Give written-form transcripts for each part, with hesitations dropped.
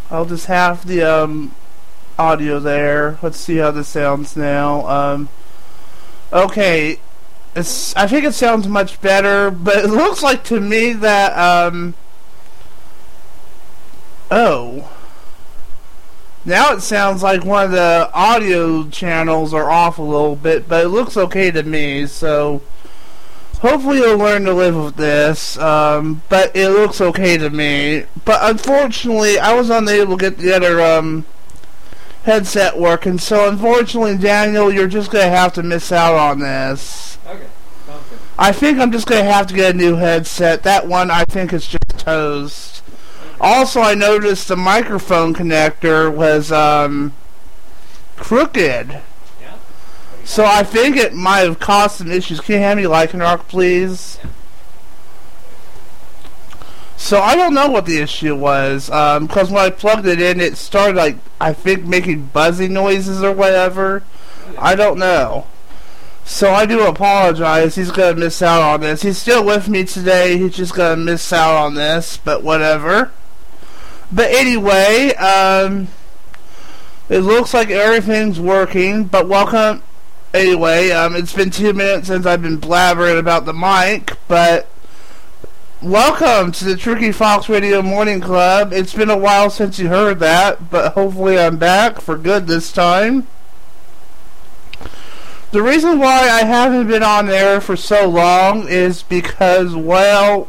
I'll just have the audio there. Let's see how this sounds now. Okay, I think it sounds much better, but it looks like to me that oh, now it sounds like one of the audio channels are off a little bit, but it looks okay to me. So hopefully you'll learn to live with this, but it looks okay to me. But unfortunately, I was unable to get the other headset working, so unfortunately, Daniel, you're just going to have to miss out on this. Okay, sounds good. I think I'm just going to have to get a new headset. That one, I think, is just toast. Also, I noticed the microphone connector was crooked. Yeah? So I think it might have caused some issues. Can you hand me Lycanroc, please? Yeah. So I don't know what the issue was, because when I plugged it in, it started, like, I think making buzzing noises or whatever. I don't know. So I do apologize. He's going to miss out on this. He's still with me today. He's just going to miss out on this, but whatever. But anyway, it looks like everything's working, but welcome. Anyway, it's been 2 minutes since I've been blabbering about the mic, but welcome to the Tricky Fox Radio Morning Club. It's been a while since you heard that, but hopefully I'm back for good this time. The reason why I haven't been on there for so long is because, well,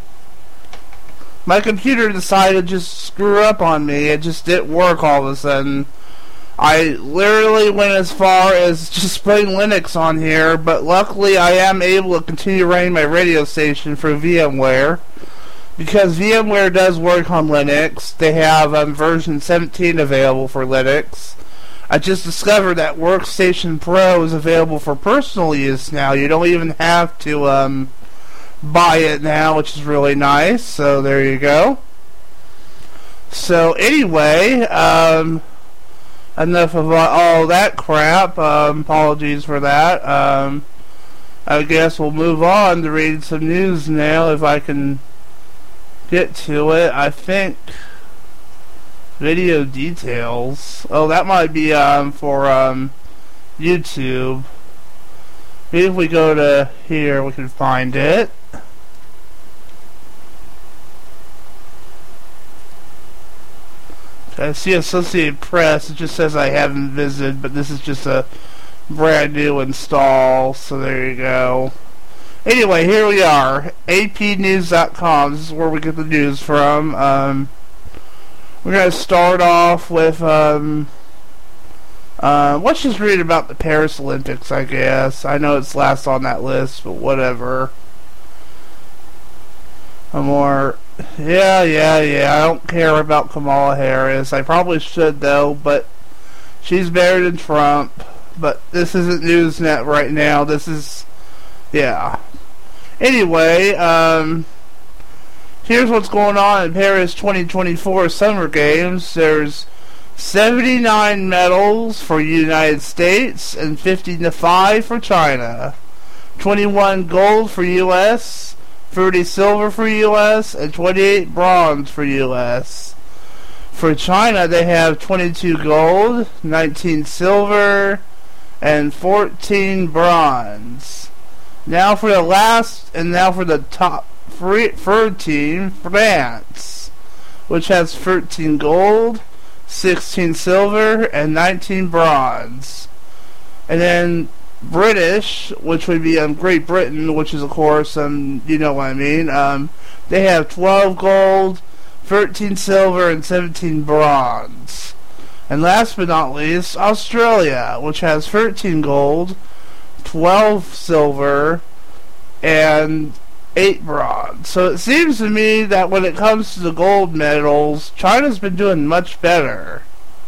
my computer decided to just screw up on me. It just didn't work all of a sudden. I literally went as far as just putting Linux on here, but luckily I am able to continue running my radio station for VMware, because VMware does work on Linux. They have version 17 available for Linux. I just discovered that Workstation Pro is available for personal use now. You don't even have to buy it now, which is really nice. So there you go. So anyway, enough of all that crap. Apologies for that. I guess we'll move on to read some news now, if I can get to it. I think video details. Oh, that might be for YouTube. Maybe if we go to here, we can find it. I see Associated Press. It just says I haven't visited, but this is just a brand new install, so there you go. Anyway, here we are. APnews.com. This is where we get the news from. We're going to start off with, let's just read about the Paris Olympics, I guess. I know it's last on that list, but whatever. Yeah, I don't care about Kamala Harris. I probably should, though, but she's better than Trump. But this isn't Newsnet right now. This is, yeah. Anyway, here's what's going on in Paris 2024 Summer Games. There's 79 medals for United States and 55 for China. 21 gold for U.S., 30 silver for U.S., and 28 bronze for U.S. For China, they have 22 gold, 19 silver, and 14 bronze. Now for the last, and now for the top third team, France, which has 13 gold, 16 silver, and 19 bronze. And then British, which would be Great Britain, which is of course, you know what I mean, they have 12 gold, 13 silver, and 17 bronze. And last but not least, Australia, which has 13 gold, 12 silver, and 8 bronze. So it seems to me that when it comes to the gold medals, China's been doing much better.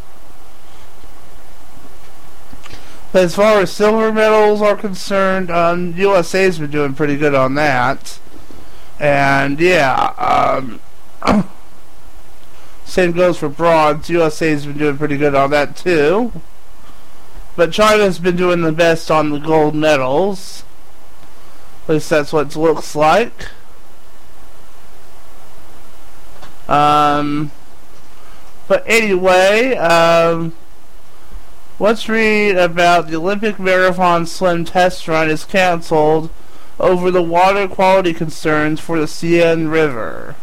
But as far as silver medals are concerned, USA's been doing pretty good on that. And yeah, same goes for bronze. USA's been doing pretty good on that too. But China's been doing the best on the gold medals. At least that's what it looks like. But anyway, let's read about the Olympic Marathon Slim Test Run is canceled over the water quality concerns for the Seine River.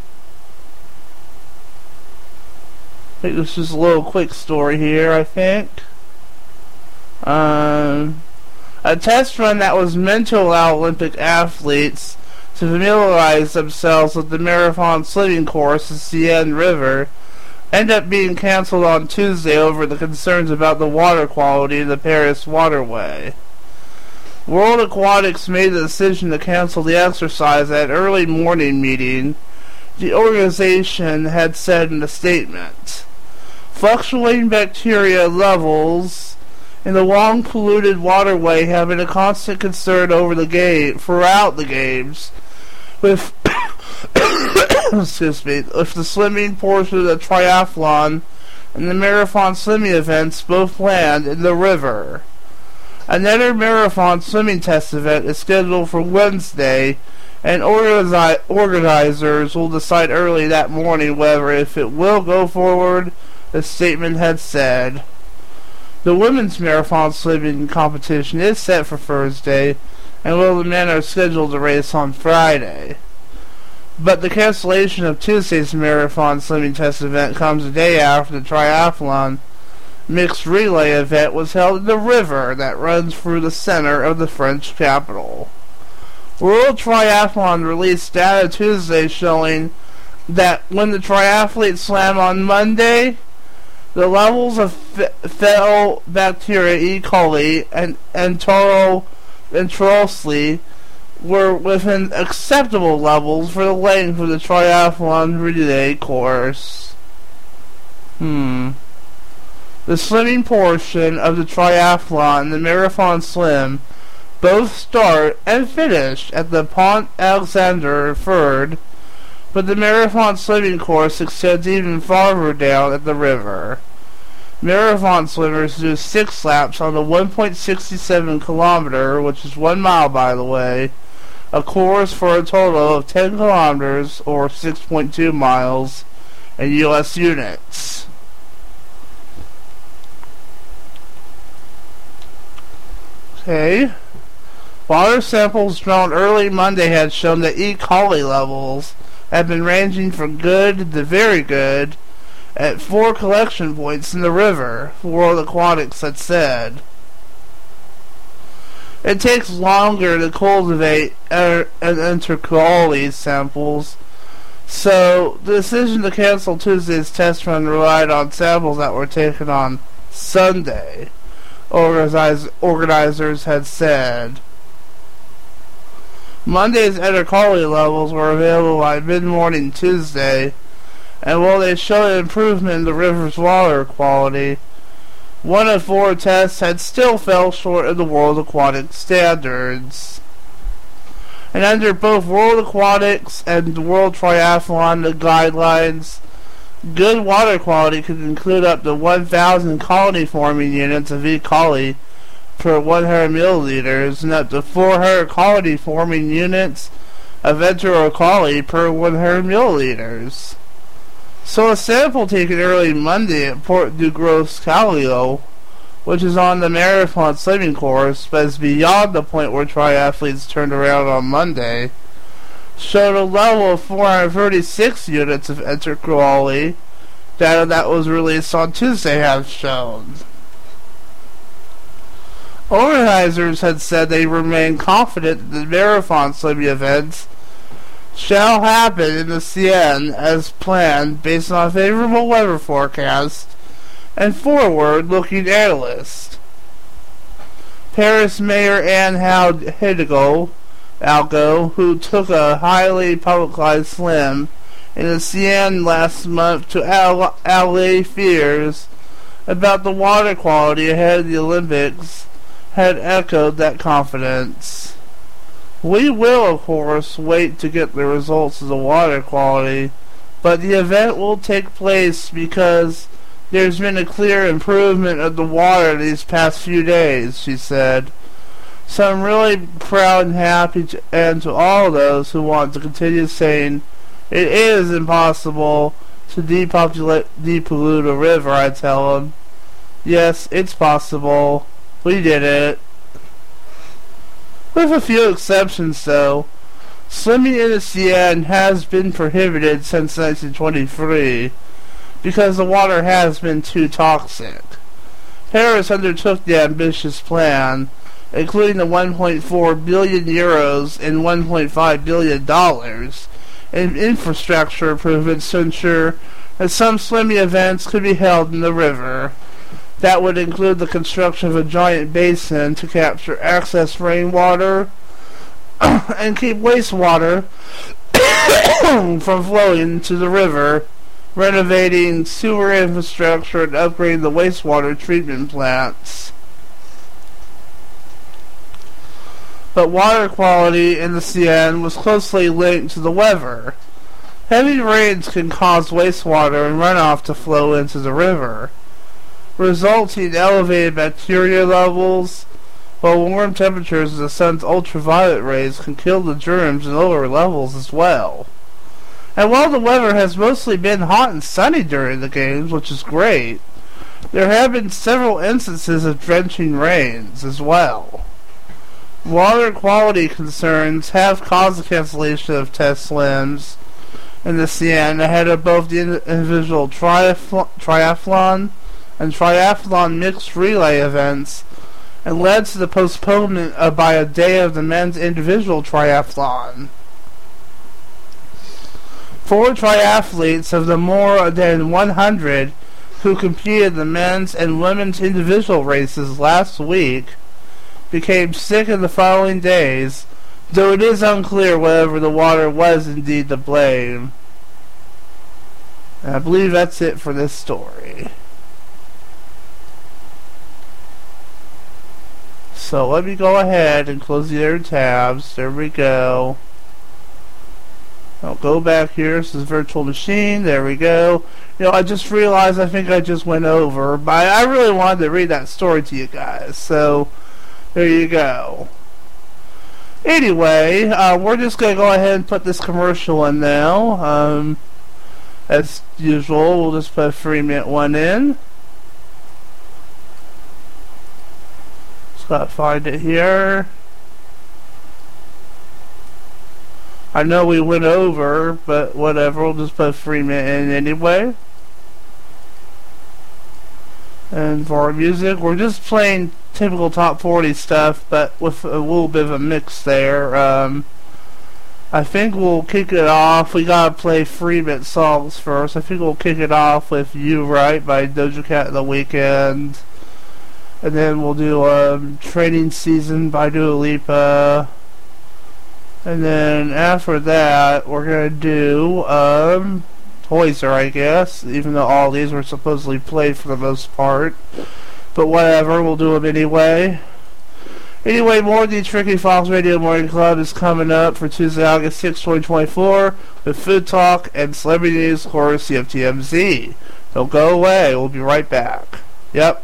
I think this is a little quick story here, I think. A test run that was meant to allow Olympic athletes to familiarize themselves with the marathon swimming course, the Seine River, ended up being canceled on Tuesday over the concerns about the water quality in the Paris waterway. World Aquatics made the decision to cancel the exercise at an early morning meeting, the organization had said in a statement. Fluctuating bacteria levels in the long polluted waterway have been a constant concern throughout the games, with with the swimming portion of the triathlon and the marathon swimming events both planned in the river. Another marathon swimming test event is scheduled for Wednesday, and organizers will decide early that morning whether if it will go forward, the statement had said. The women's marathon swimming competition is set for Thursday, and the men are scheduled to race on Friday. But the cancellation of Tuesday's marathon swimming test event comes a day after the triathlon mixed relay event was held in the river that runs through the center of the French capital. World Triathlon released data Tuesday showing that when the triathletes swam on Monday, the levels of fetal bacteria E. coli and enterococcus were within acceptable levels for the length of the triathlon relay course. The swimming portion of the triathlon and the marathon swim both start and finish at the Pont Alexander Ferd, but the marathon swimming course extends even farther down at the river. Marathon swimmers do 6 laps on the 1.67 kilometer, which is 1 mile by the way, a course for a total of 10 kilometers or 6.2 miles in U.S. units. Okay. Water samples drawn early Monday had shown that E. coli levels have been ranging from good to very good at 4 collection points in the river, World Aquatics had said. It takes longer to cultivate and enter coli samples, so the decision to cancel Tuesday's test run relied on samples that were taken on Sunday, organizers had said. Monday's Enter coli levels were available by mid-morning Tuesday, and while they showed an improvement in the river's water quality, 1 of 4 tests had still fell short of the World Aquatics standards. And under both World Aquatics and the World Triathlon guidelines, good water quality could include up to 1,000 colony-forming units of E. coli per 100 milliliters and up to 400 colony-forming units of enterocoli per 100 milliliters. So a sample taken early Monday at Port du Gros Caillou, which is on the marathon swimming course but is beyond the point where triathletes turned around on Monday, showed a level of 436 units of enterocoli. Data that was released on Tuesday has shown. Organizers had said they remain confident that the marathon swimming events shall happen in the Seine as planned based on a favorable weather forecast and forward-looking analysts. Paris Mayor Anne Hidalgo, who took a highly publicized swim in the Seine last month to allay fears about the water quality ahead of the Olympics, had echoed that confidence. We will, of course, wait to get the results of the water quality, but the event will take place because there's been a clear improvement of the water these past few days, she said. So I'm really proud and happy to all those who want to continue saying it is impossible to depollute a river, I tell him. Yes, it's possible. We did it. With a few exceptions, though. Swimming in the Seine has been prohibited since 1923 because the water has been too toxic. Paris undertook the ambitious plan, including the 1.4 billion euros and $1.5 billion in infrastructure improvements to ensure that some swimming events could be held in the river. That would include the construction of a giant basin to capture excess rainwater and keep wastewater from flowing into the river, renovating sewer infrastructure and upgrading the wastewater treatment plants. But water quality in the Seine was closely linked to the weather. Heavy rains can cause wastewater and runoff to flow into the river, resulting in elevated bacteria levels, while warm temperatures of the sun's ultraviolet rays can kill the germs in lower levels as well. And while the weather has mostly been hot and sunny during the games, which is great, there have been several instances of drenching rains as well. Water quality concerns have caused the cancellation of test swims in the Seine ahead of both the individual triathlon and triathlon mixed relay events, and led to the postponement by a day of the men's individual triathlon. 4 triathletes of the more than 100 who competed in the men's and women's individual races last week became sick in the following days, though it is unclear whether the water was indeed to blame. And I believe that's it for this story. So let me go ahead and close the other tabs. There we go. I'll go back here. This is Virtual Machine. There we go. You know, I just realized I think I just went over, but I really wanted to read that story to you guys. So there you go. Anyway, we're just going to go ahead and put this commercial in now. As usual, we'll just put a 3-minute one in. Gotta find it here. I know we went over, but whatever, we'll just put a 3-minute in anyway. And for our music, we're just playing typical top 40 stuff, but with a little bit of a mix there. I think we'll kick it off. We gotta play 3-minute songs first. I think we'll kick it off with You Right by Doja Cat and The Weeknd. And then we'll do Training Season by Dua Lipa. And then after that, we're going to do Toyser, I guess. Even though all these were supposedly played for the most part. But whatever, we'll do them anyway. Anyway, more of the Tricky Fox Radio Morning Club is coming up for Tuesday, August 6, 2024. With Food Talk and Celebrity News, courtesy of TMZ. Don't go away. We'll be right back. Yep.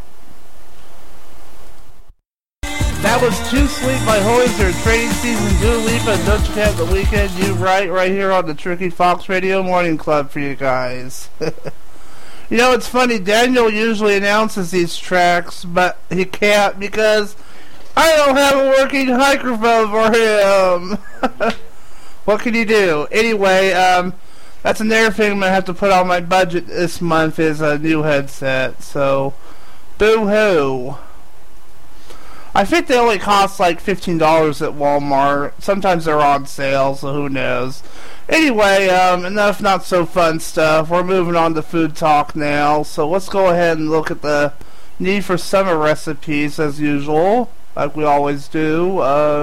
That was Too Sweet by Hoyser, Training Season, Dua Lipa, and Doja Cat The Weeknd. You right here on the Tricky Fox Radio Morning Club for you guys. You know, it's funny, Daniel usually announces these tracks, but he can't because I don't have a working microphone for him. What can you do? Anyway, that's another thing I'm going to have to put on my budget this month is a new headset, so boo-hoo. I think they only cost like $15 at Walmart. Sometimes they're on sale, so who knows. Anyway, enough not so fun stuff. We're moving on to food talk now. So let's go ahead and look at the need for summer recipes as usual, like we always do.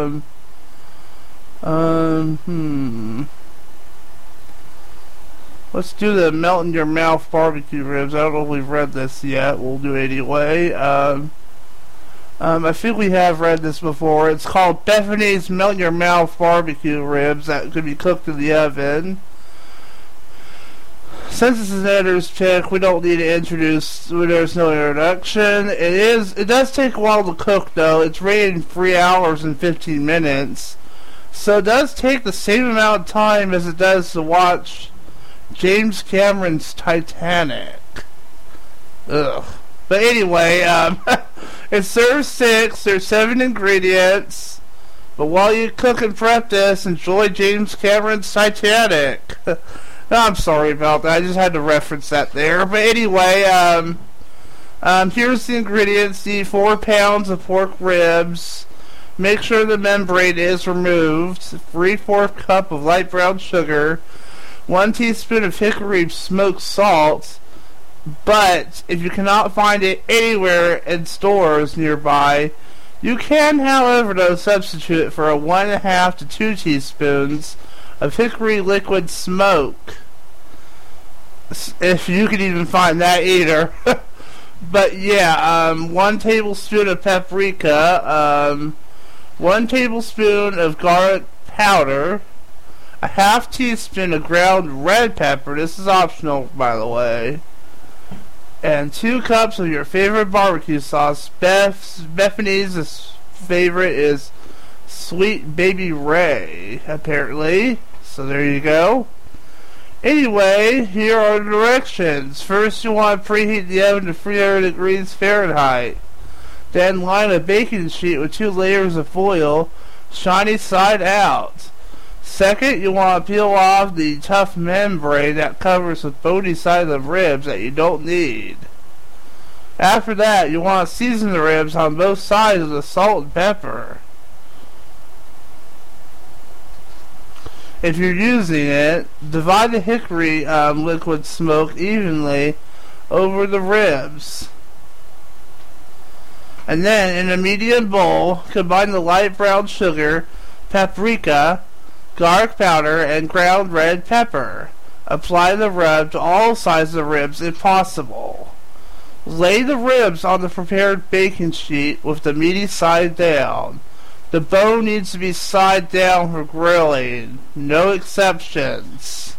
Let's do the melt in your mouth barbecue ribs. I don't know if we've read this yet. We'll do it anyway. I think we have read this before. It's called Bethany's Melt in Your Mouth Barbecue Ribs that could be cooked in the oven. Since this is an editor's pick, we don't need to introduce. There's no introduction. It does take a while to cook, though. It's rated 3 hours and 15 minutes, so it does take the same amount of time as it does to watch James Cameron's Titanic. Ugh. But anyway, it serves 6. There's 7 ingredients. But while you cook and prep this, enjoy James Cameron's Titanic. I'm sorry about that. I just had to reference that there. But anyway, here's the ingredients. You need 4 pounds of pork ribs. Make sure the membrane is removed. 3/4 cup of light brown sugar. 1 teaspoon of hickory smoked salt. But if you cannot find it anywhere in stores nearby, you can, however, though, substitute it for a 1.5 to 2 teaspoons of hickory liquid smoke. If you can even find that either. But yeah, 1 tablespoon of paprika, 1 tablespoon of garlic powder, a 1/2 teaspoon of ground red pepper. This is optional, by the way. And 2 cups of your favorite barbecue sauce. Bethany's favorite is Sweet Baby Ray, apparently. So there you go. Anyway, here are the directions. First, you want to preheat the oven to 300 degrees Fahrenheit. Then line a baking sheet with 2 layers of foil, shiny side out. Second, you want to peel off the tough membrane that covers the bony side of the ribs that you don't need. After that, you want to season the ribs on both sides with salt and pepper. If you're using it, divide the hickory liquid smoke evenly over the ribs. And then, in a medium bowl, combine the light brown sugar, paprika, garlic powder, and ground red pepper. Apply the rub to all sides of the ribs if possible. Lay the ribs on the prepared baking sheet with the meaty side down. The bone needs to be side down for grilling. No exceptions.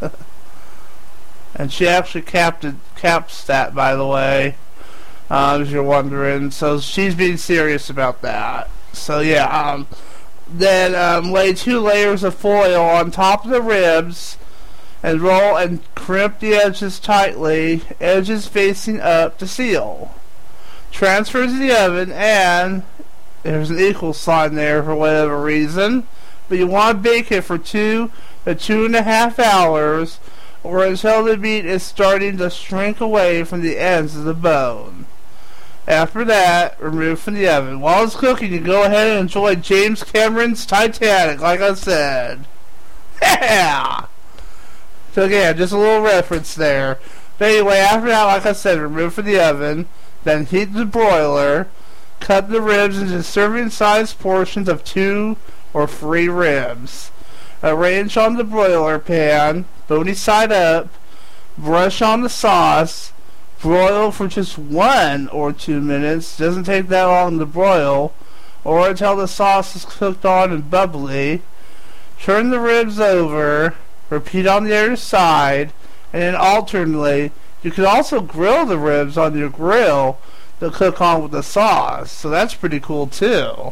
And she actually caps that, by the way, if you're wondering. So she's being serious about that. So yeah, then lay 2 layers of foil on top of the ribs and roll and crimp the edges tightly, edges facing up to seal. Transfer to the oven, and there's an equal sign there for whatever reason, but you want to bake it for 2 to 2.5 hours, or until the meat is starting to shrink away from the ends of the bone. After that, remove from the oven. While it's cooking, you go ahead and enjoy James Cameron's Titanic, like I said. Yeah! So again, just a little reference there. But anyway, after that, like I said, remove from the oven, then heat the broiler, cut the ribs into serving-sized portions of 2 or 3 ribs. Arrange on the broiler pan, bony side up, brush on the sauce, broil for just 1 or 2 minutes. Doesn't take that long to broil, or until the sauce is cooked on and bubbly. Turn the ribs over, repeat on the other side, and then alternately. You can also grill the ribs on your grill to cook on with the sauce, so that's pretty cool too.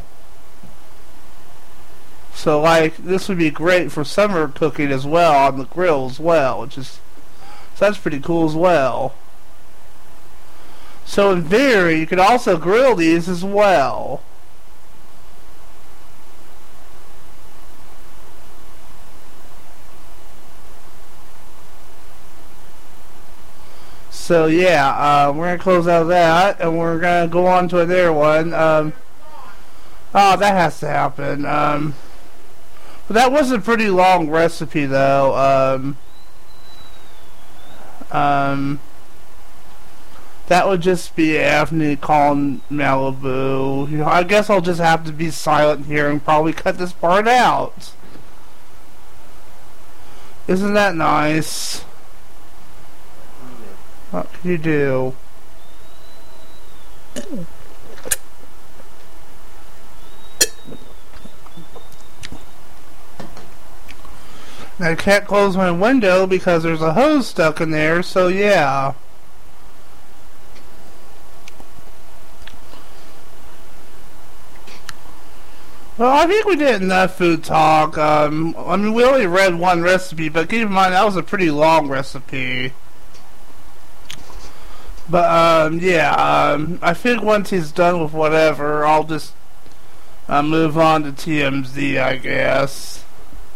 So like, this would be great for summer cooking as well, on the grill as well, so that's pretty cool as well. So in theory, you could also grill these as well. So yeah, we're going to close out of that, and we're going to go on to another one. Oh, that has to happen. But that was a pretty long recipe, though. That would just be Anthony calling Malibu. You know, I guess I'll just have to be silent here and probably cut this part out. Isn't that nice? What can you do? Now, I can't close my window because there's a hose stuck in there, so yeah. Well, I think we did enough food talk. I mean, we only read one recipe, but keep in mind that was a pretty long recipe. But, I think once he's done with whatever, I'll just move on to TMZ, I guess.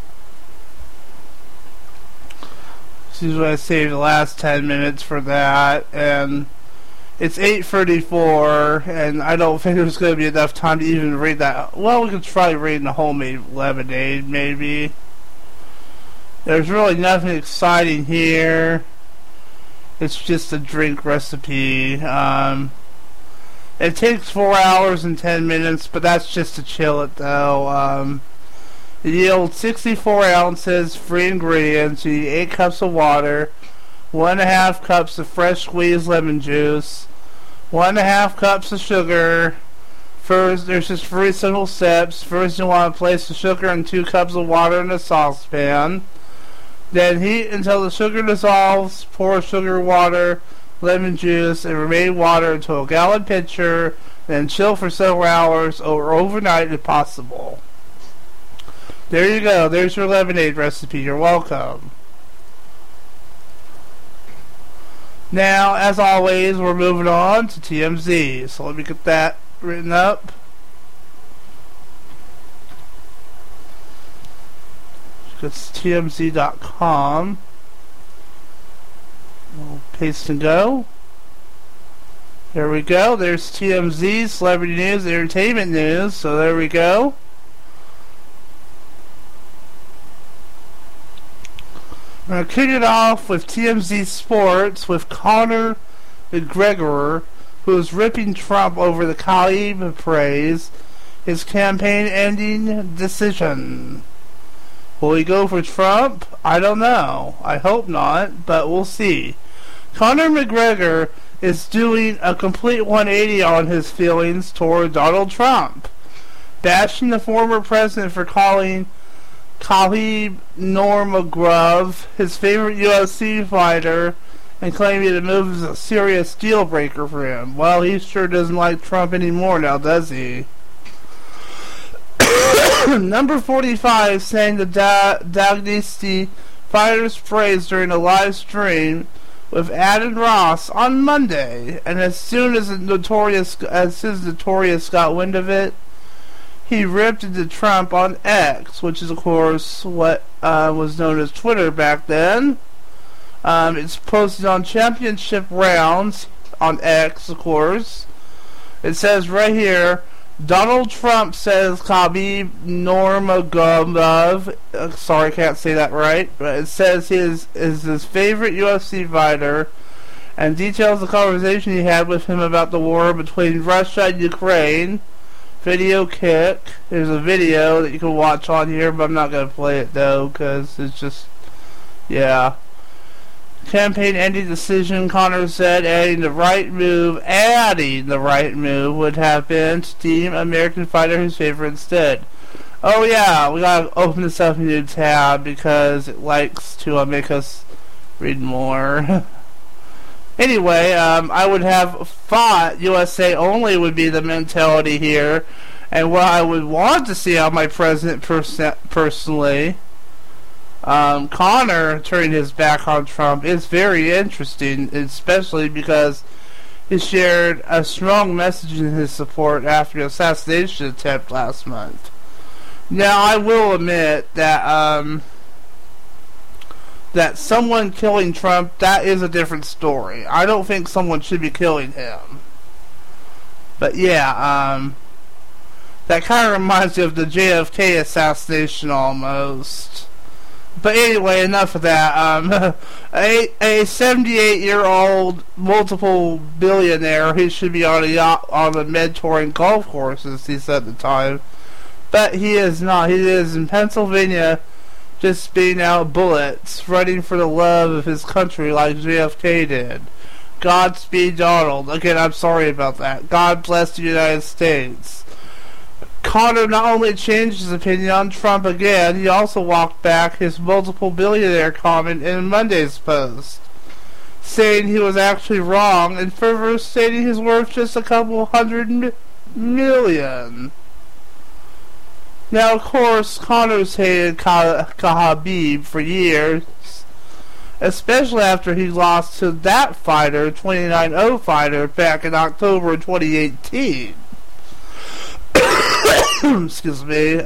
Seems I saved the last 10 minutes for that, and it's 8:34, and I don't think there's going to be enough time to even read that. Well, we could try reading the homemade lemonade, maybe. There's really nothing exciting here. It's just a drink recipe. It takes 4 hours and 10 minutes, but that's just to chill it, though. It yields 64 ounces, free ingredients. You need 8 cups of water, 1.5 cups of fresh squeezed lemon juice, 1.5 cups of sugar. First, there's just 3 simple steps. First, you want to place the sugar and 2 cups of water in a saucepan. Then heat until the sugar dissolves. Pour sugar, water, lemon juice, and remaining water into a gallon pitcher. Then chill for several hours or overnight if possible. There you go. There's your lemonade recipe. You're welcome. Now, as always, we're moving on to TMZ. So let me get that written up. It's TMZ.com. We'll paste and go. There we go. There's TMZ, Celebrity News, Entertainment News. So there we go. I'm going to kick it off with TMZ Sports with Conor McGregor, who is ripping Trump over the Khabib praise, his campaign-ending decision. Will he go for Trump? I don't know. I hope not, but we'll see. Conor McGregor is doing a complete 180 on his feelings toward Donald Trump, bashing the former president for calling Khabib Nurmagomedov his favorite UFC fighter and claiming the move is a serious deal breaker for him. Well, he sure doesn't like Trump anymore now, does he? Number 45 sang the Dynasty Fighters praise during a live stream with Adam Ross on Monday, and as soon as Notorious got wind of it, he ripped into Trump on X, which is, of course, what was known as Twitter back then. It's posted on Championship Rounds on X, of course. It says right here, Donald Trump says Khabib Nurmagomedov, sorry, I can't say that right, but it says he is his favorite UFC fighter, and details the conversation he had with him about the war between Russia and Ukraine. Video kick. There's a video that you can watch on here, but I'm not going to play it though, because it's just, yeah. Campaign ending decision, Conor said, adding the right move would have been to deem American fighter his favorite instead. Oh yeah, we gotta open this up in a new tab because it likes to make us read more. Anyway, I would have thought USA only would be the mentality here, and what I would want to see on my president personally, Conor turning his back on Trump is very interesting, especially because he shared a strong message in his support after the assassination attempt last month. Now, I will admit that that someone killing Trump, that is a different story. I don't think someone should be killing him. But yeah, that kind of reminds me of the JFK assassination almost. But anyway, enough of that. A 78-year-old multiple billionaire, he should be on a yacht on the mentoring golf courses, he said at the time. But he is not. He is in Pennsylvania, just spitting out bullets, running for the love of his country like JFK did. Godspeed, Donald. Again, I'm sorry about that. God bless the United States. Conor not only changed his opinion on Trump again, he also walked back his multiple billionaire comment in Monday's post, saying he was actually wrong and further stating his worth just a couple $100 million. Now, of course, Connors hated Khabib for years, especially after he lost to that fighter, 29-0 fighter, back in October 2018. Excuse me.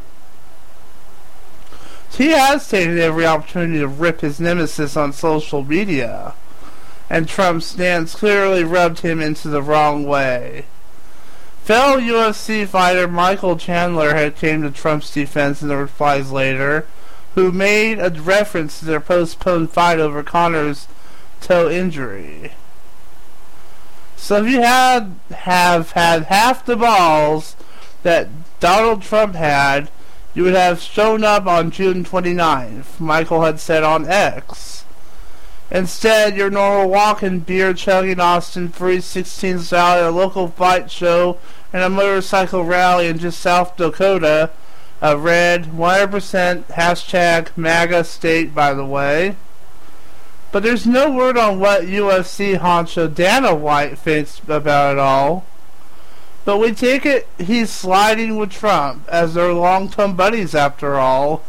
He has taken every opportunity to rip his nemesis on social media, and Trump's stance clearly rubbed him into the wrong way. Fellow UFC fighter Michael Chandler had came to Trump's defense in the replies later, who made a reference to their postponed fight over Connor's toe injury. So if you have had half the balls that Donald Trump had, you would have shown up on June 29th, Michael had said on X. Instead, your normal walking, beer-chugging Austin 316 style at a local fight show and a motorcycle rally in just South Dakota, a red 100% hashtag MAGA state, by the way. But there's no word on what UFC honcho Dana White thinks about it all. But we take it he's sliding with Trump, as they're long-term buddies after all.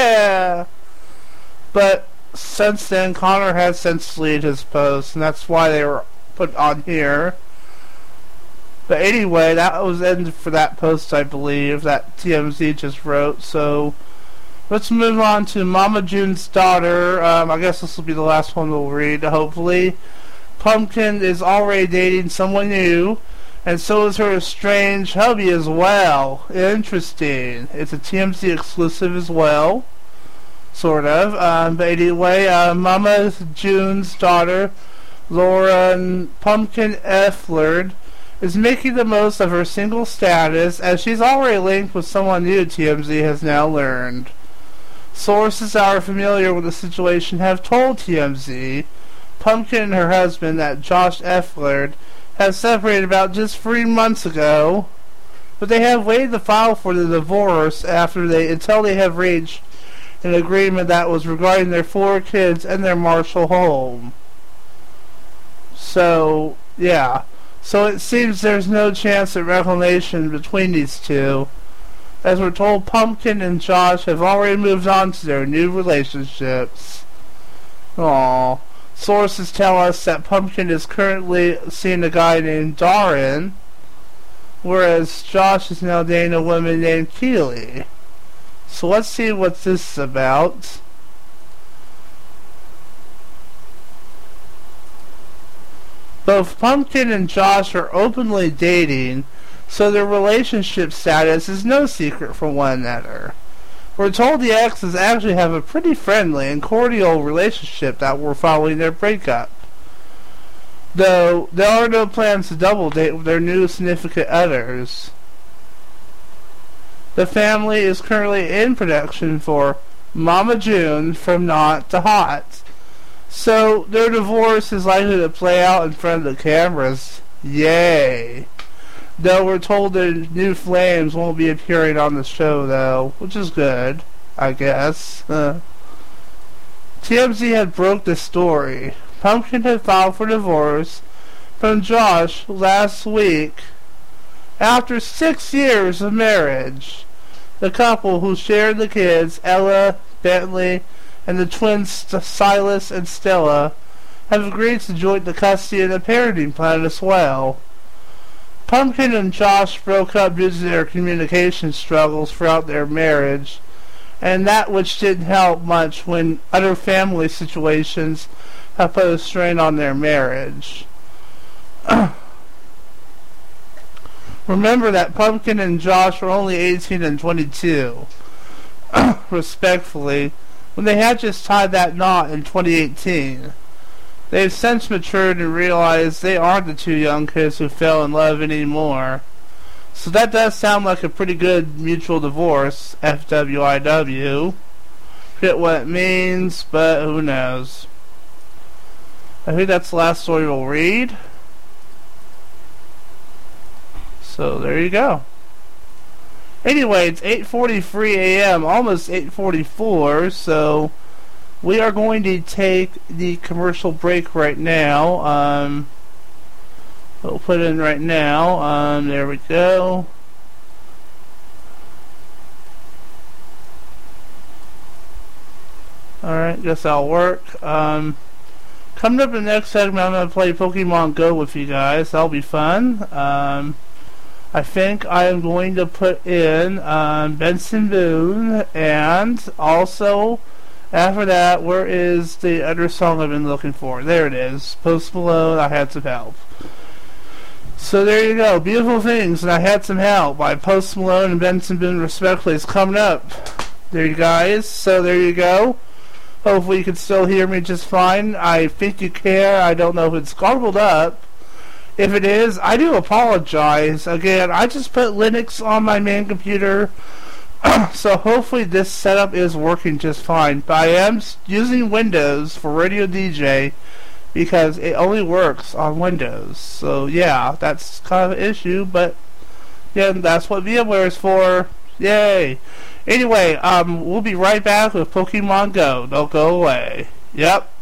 But since then, Connor has since deleted his post, and that's why they were put on here. But anyway, that was the end for that post, I believe, that TMZ just wrote. So let's move on to Mama June's daughter. I guess this will be the last one we'll read, hopefully. Pumpkin is already dating someone new, and so is her estranged hubby as well. Interesting. It's a TMZ exclusive as well. Sort of. But anyway, Mama June's daughter, Lauren Pumpkin Efflerd, is making the most of her single status, as she's already linked with someone new, TMZ has now learned. Sources that are familiar with the situation have told TMZ Pumpkin and her husband, that Josh Efflerd, have separated about just 3 months ago, but they have waited to file for the divorce until they have reached an agreement that was regarding their 4 kids and their Marshall home. So, yeah. So it seems there's no chance of reclamation between these two. As we're told, Pumpkin and Josh have already moved on to their new relationships. Aww. Sources tell us that Pumpkin is currently seeing a guy named Darren, whereas Josh is now dating a woman named Keely. So let's see what this is about. Both Pumpkin and Josh are openly dating, so their relationship status is no secret from one another. We're told the exes actually have a pretty friendly and cordial relationship that were following their breakup. Though there are no plans to double date with their new significant others. The family is currently in production for Mama June from Not to Hot. So their divorce is likely to play out in front of the cameras. Yay! Though we're told their new flames won't be appearing on the show, though, which is good, I guess. TMZ had broke the story. Pumpkin had filed for divorce from Josh last week after 6 years of marriage. The couple, who shared the kids, Ella, Bentley, and the twins Silas and Stella, have agreed to join the custody and the parenting plan as well. Pumpkin and Josh broke up due to their communication struggles throughout their marriage, and that which didn't help much when other family situations have put a strain on their marriage. Remember that Pumpkin and Josh were only 18 and 22, respectfully, when they had just tied that knot in 2018. They've since matured and realized they aren't the 2 young kids who fell in love anymore. So that does sound like a pretty good mutual divorce, FWIW. Forget what it means, but who knows. I think that's the last story we'll read. So there you go. Anyway, it's 8:43 a.m., almost 8:44, so we are going to take the commercial break right now. We'll put it in right now. There we go. Alright, guess that'll work. Coming up in the next segment, I'm going to play Pokemon Go with you guys. That'll be fun. I think I am going to put in Benson Boone, and also after that, where is the other song I've been looking for? There it is. Post Malone, I Had Some Help. So there you go. Beautiful Things, and I Had Some Help by Post Malone and Benson Boone respectively is coming up. There you guys. So there you go. Hopefully you can still hear me just fine. I think you can. I don't know if it's garbled up. If it is, I do apologize. Again, I just put Linux on my main computer, so hopefully this setup is working just fine. But I am using Windows for Radio DJ because it only works on Windows. So yeah, that's kind of an issue, but yeah, that's what VMware is for. Yay! Anyway, we'll be right back with Pokemon Go. Don't go away. Yep.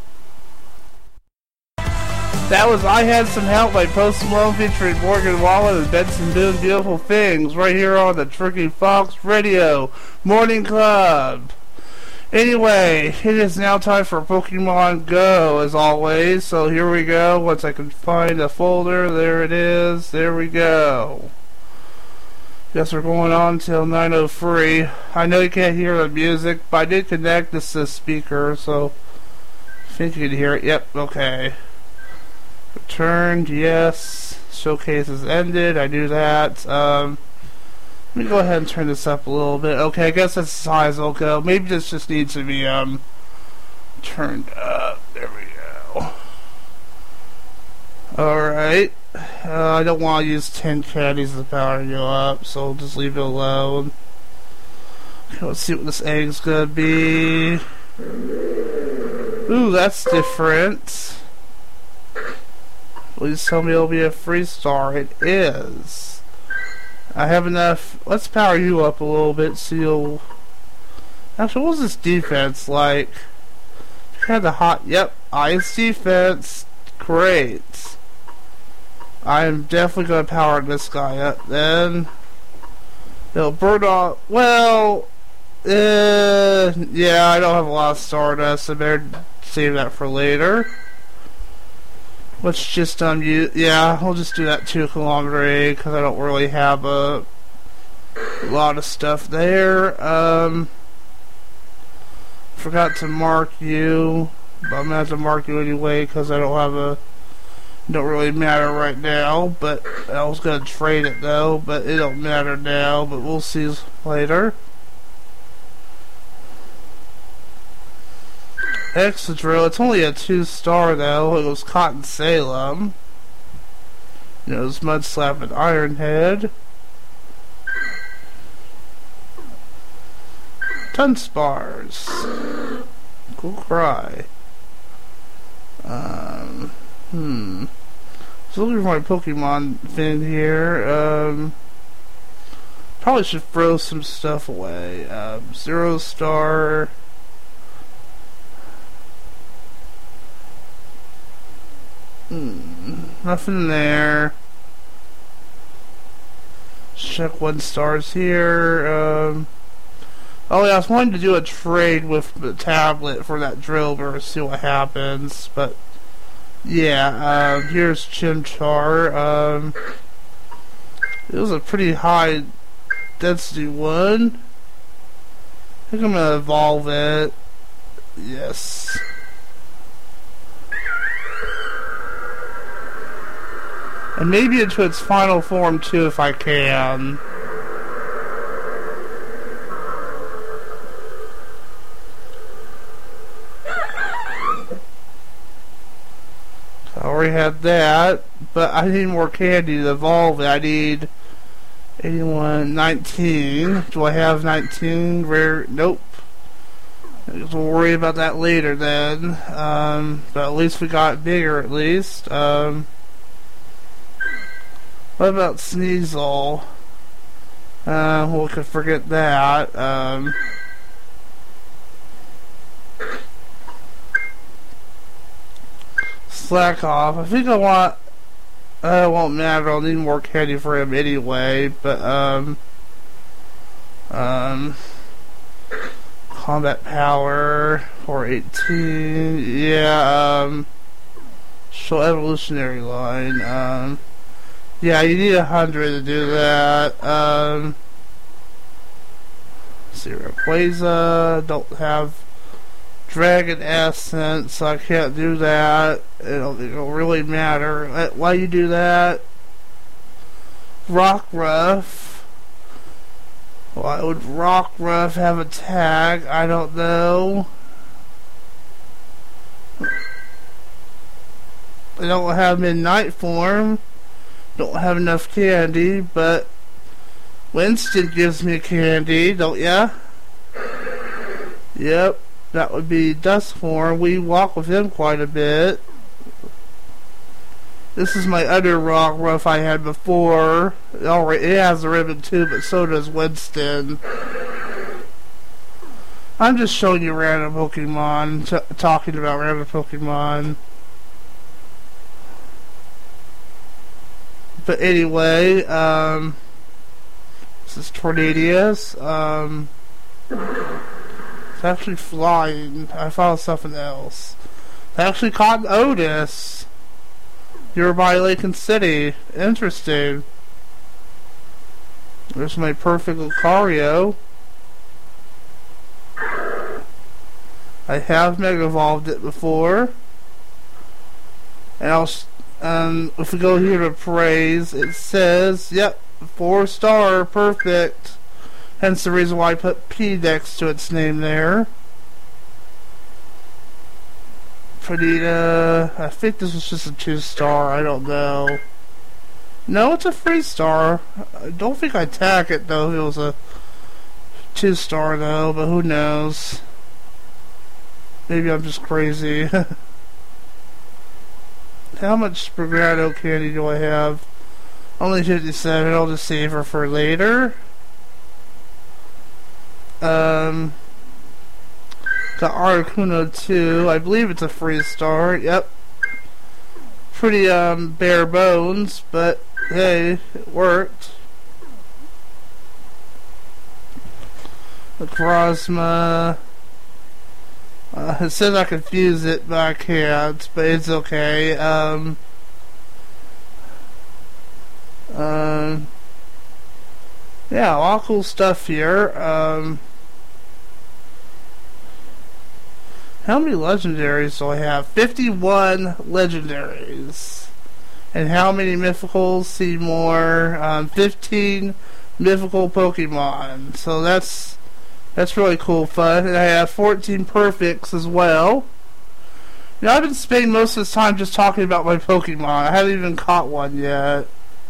That was I Had Some Help by Post Malone featuring Morgan Wallen and Benson Boone. Beautiful Things right here on the Tricky Fox Radio Morning Club. Anyway, it is now time for Pokemon Go as always. So here we go. Once I can find a folder, there it is. There we go. Guess we're going on till 9:03. I know you can't hear the music, but I did connect this to the speaker, so I think you can hear it. Yep, okay. Returned, yes. Showcase is ended. I knew that. Let me go ahead and turn this up a little bit. Okay, I guess that's as high as it'll go. Maybe this just needs to be turned up. There we go. Alright. I don't want to use 10 candies to power you up, so I'll just leave it alone. Okay, let's see what this egg's gonna be. Ooh, that's different. Please tell me it'll be a free star. It is. I have enough. Let's power you up a little bit so you'll... Actually, what's this defense like? Had the hot... Yep, ice defense. Great. I'm definitely going to power this guy up then. It'll burn off... Well... yeah, I don't have a lot of Stardust. I better save that for later. Let's just yeah, I'll just do that 2 kilometer egg because I don't really have a lot of stuff there. Forgot to mark you, but I'm gonna have to mark you anyway because I don't really matter right now. But I was gonna trade it though, but it don't matter now. But we'll see later. Excadrill, it's only a 2-star though. It was Cotton Salem. You know, it was Mudslap and Ironhead. Tunspars. Cool Cry. So looking for my Pokemon thing here. Probably should throw some stuff away. 0-star. Nothing there. Check 1 stars here. Oh yeah, I was wanting to do a trade with the tablet for that Drillbur, see what happens. But yeah, here's Chimchar. It was a pretty high density one. I think I'm gonna evolve it. Yes. And maybe into its final form too if I can. I already had that, but I need more candy to evolve it. I need 81, 19. Do I have 19 rare? Nope. We'll worry about that later then. But at least we got bigger at least. What about Sneasel? We could forget that. Slack off. I think I want... it won't matter. I'll need more candy for him anyway. But, Combat Power. 418. Yeah, show evolutionary line. Yeah, you need 100 to do that. See, Rayquaza, don't have Dragon Essence, so I can't do that. It'll really matter. Why you do that? Rockruff. Why would Rockruff have a tag? I don't know. I don't have Midnight form. Don't have enough candy, but Winston gives me candy, don't ya? Yep, that would be Dusk form. We walk with him quite a bit. This is my other Rockruff I had before. It has a ribbon too, but so does Winston. I'm just showing you random Pokemon, talking about random Pokemon. But anyway, this is Tornadius. It's actually flying. I found something else. I actually caught an Otis. You're by Lincoln City. Interesting. There's my perfect Lucario. I have Mega Evolved it before. And if we go here to praise, it says, yep, 4-star, perfect. Hence the reason why I put P next to its name there. Perdita, I think this was just a 2-star, I don't know. No, it's a 3-star. I don't think I'd tag it though if it was a 2-star though, but who knows. Maybe I'm just crazy. How much Sprigato candy do I have? Only 57, I'll just save her for later. Got Articuno 2, I believe it's a 3-star, yep. Pretty, bare bones, but hey, it worked. Necrozma. It says I can fuse it, but I can't, but it's okay. Yeah, a lot of cool stuff here. How many legendaries do I have? 51 legendaries. And how many mythicals? See more. 15 mythical Pokemon. So that's really cool fun. And I have 14 perfects as well. You know, I've been spending most of this time just talking about my Pokemon. I haven't even caught one yet.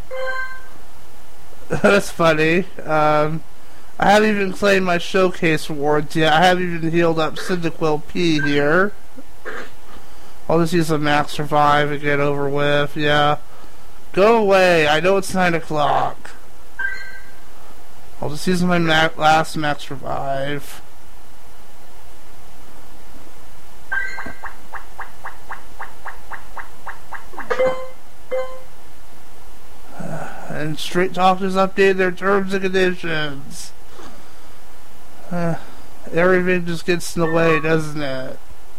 That's funny. I haven't even claimed my showcase rewards yet. I haven't even healed up Cyndaquil P here. I'll just use a Max Revive and get over with. Yeah. Go away. I know it's 9 o'clock. I'll just use my last Max Revive. And Straight Talkers updated their terms and conditions. Everything just gets in the way, doesn't it?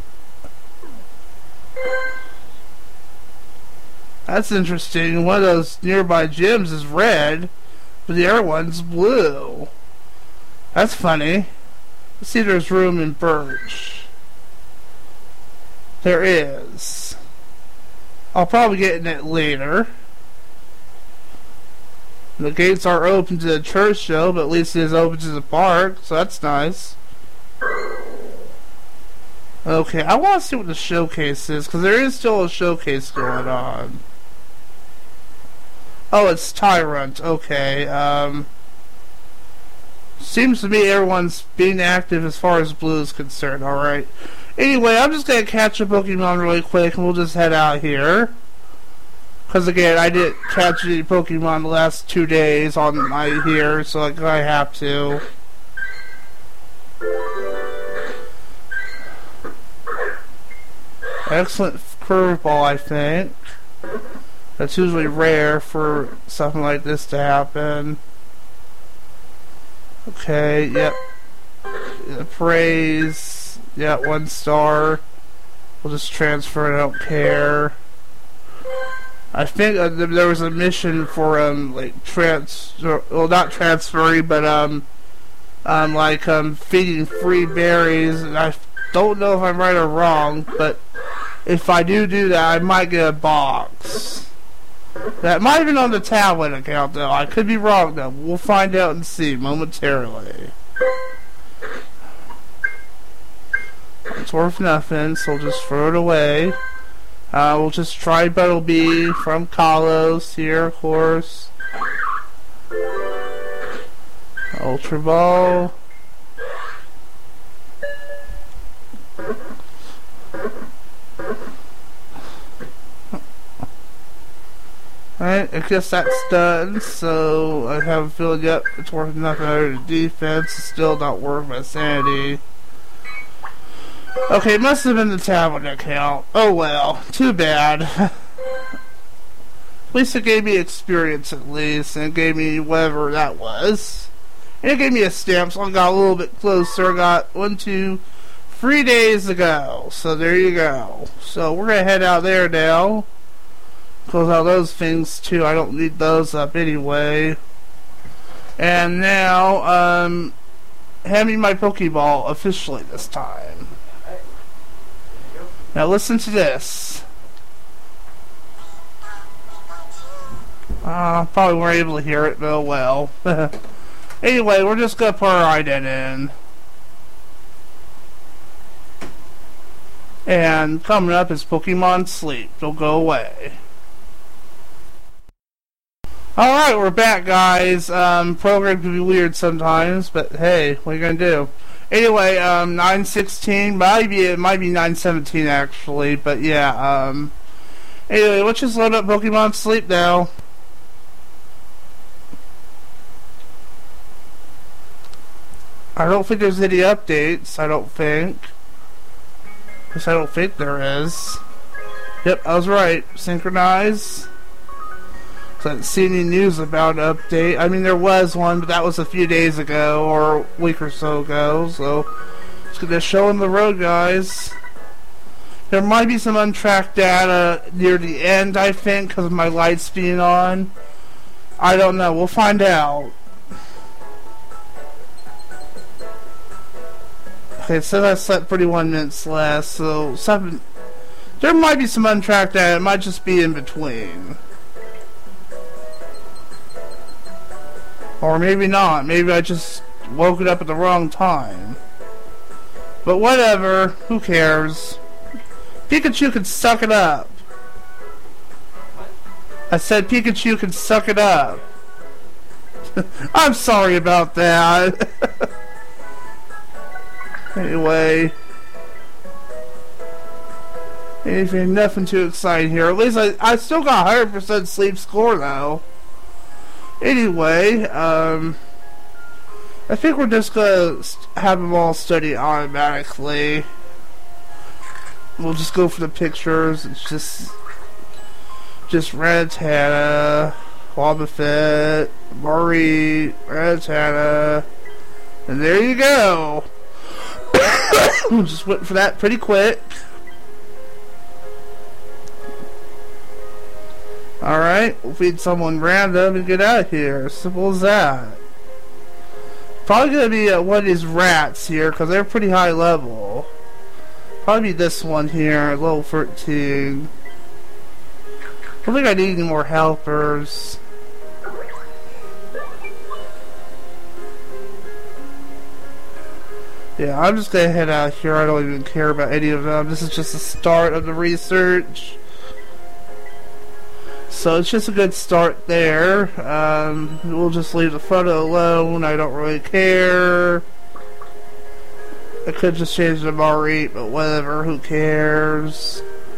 That's interesting. One of those nearby gyms is red, but the other one's blue. That's funny. Let's see if there's room in Birch. There is. I'll probably get in it later. The gates are open to the church show, but at least it is open to the park, so that's nice. Okay, I want to see what the showcase is, because there is still a showcase going on. Oh, it's Tyrant. Okay, seems to me everyone's being active as far as blue is concerned, alright. Anyway, I'm just going to catch a Pokemon really quick, and we'll just head out here. Because again, I didn't catch any Pokemon the last 2 days on my here, so I have to. Excellent curveball, I think. That's usually rare for something like this to happen. Okay, yep. Praise. Yeah, 1 star. We'll just transfer it, I don't care. I think there was a mission for, like, well, not transferring, but, feeding free berries, and I don't know if I'm right or wrong, but if I do that, I might get a box. That might have been on the tablet account, though. I could be wrong, though. We'll find out and see momentarily. It's worth nothing, so we'll just throw it away. We'll just try Buttlebee from Kalos here, of course. Ultra Ball. Alright, I guess that's done, so I have a feeling, yep, it's worth nothing out of the defense. It's still not worth my sanity. Okay, it must have been the tablet account. Oh well, too bad. At least it gave me experience, at least, and it gave me whatever that was. And it gave me a stamp, so I got a little bit closer. I got 1, 2, 3 days ago. So there you go. So we're gonna head out there now. Close out those things too. I don't need those up anyway. And now, hand me my Pokeball officially this time. Now listen to this. Probably weren't able to hear it, but oh well. Anyway, we're just gonna put our ident in. And coming up is Pokemon Sleep. Don't go away. Alright, we're back, guys. Program can be weird sometimes, but hey, what are you gonna do? Anyway, 916, it might be 917 actually, but yeah, anyway, let's just load up Pokemon Sleep now. I don't think there's any updates, I don't think. Guess I don't think there is. Yep, I was right. Synchronize. So I didn't see any news about an update. I mean, there was one, but that was a few days ago, or a week or so ago, so it's gonna show on the road, guys. There might be some untracked data near the end, I think, because of my lights being on. I don't know. We'll find out. Okay, so that's at 31 minutes left, so there might be some untracked data. It might just be in between. Or maybe not. Maybe I just woke it up at the wrong time. But whatever. Who cares? Pikachu can suck it up. I said Pikachu can suck it up. I'm sorry about that. Anyway. Nothing too exciting here. At least I still got 100% sleep score though. Anyway, I think we're just gonna have them all study automatically. We'll just go for the pictures. It's just Rattata, Wobbuffet, Mareep, Rattata, and there you go. Just went for that pretty quick. Alright, we'll feed someone random and get out of here. Simple as that. Probably gonna be one of these rats here, because they're pretty high level. Probably this one here, level 13. I don't think I need any more helpers. Yeah, I'm just gonna head out here. I don't even care about any of them. This is just the start of the research. So it's just a good start there. We'll just leave the photo alone. I don't really care. I could just change the Mareep, but whatever. Who cares?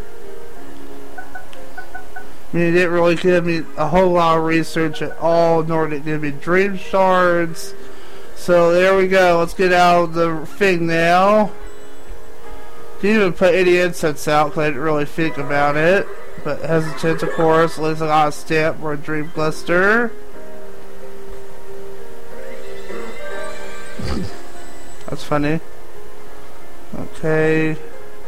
I mean, it didn't really give me a whole lot of research at all, nor did it give me dream shards. So there we go. Let's get out of the thing now. Didn't even put any incense out because I didn't really think about it. But hesitant, of course. At least I got a stamp for a Dream Cluster. That's funny. Okay.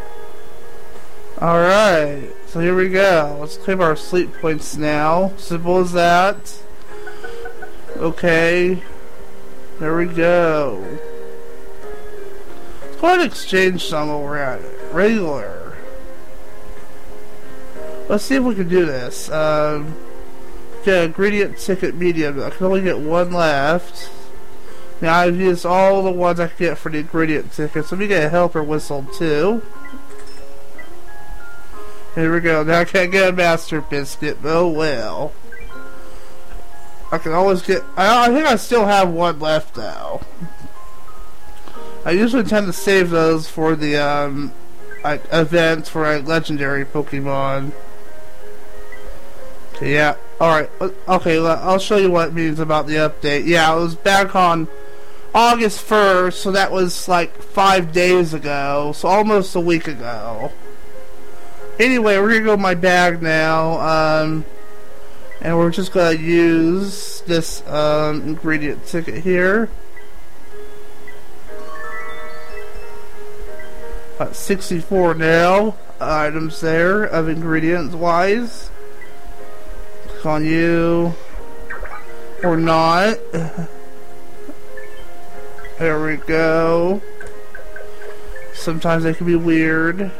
Alright, so here we go. Let's claim our sleep points now. Simple as that. Okay. There we go. Let's go ahead and exchange some while we're at it. Regular. Let's see if we can do this. Get ingredient ticket medium. I can only get one left. Now I've used all the ones I can get for the ingredient tickets. Let me get a helper whistle too. Here we go. Now I can't get a master biscuit. Oh well. I can always get. I think I still have one left though. I usually tend to save those for the events for a legendary Pokemon. Okay, yeah. Alright. Okay. I'll show you what it means about the update. Yeah, it was back on August 1st, so that was like 5 days ago. So almost a week ago. Anyway, we're gonna go to my bag now, and we're just gonna use this ingredient ticket here. Got 64 now items there of ingredients wise. Click on you or not. There we go. Sometimes they can be weird.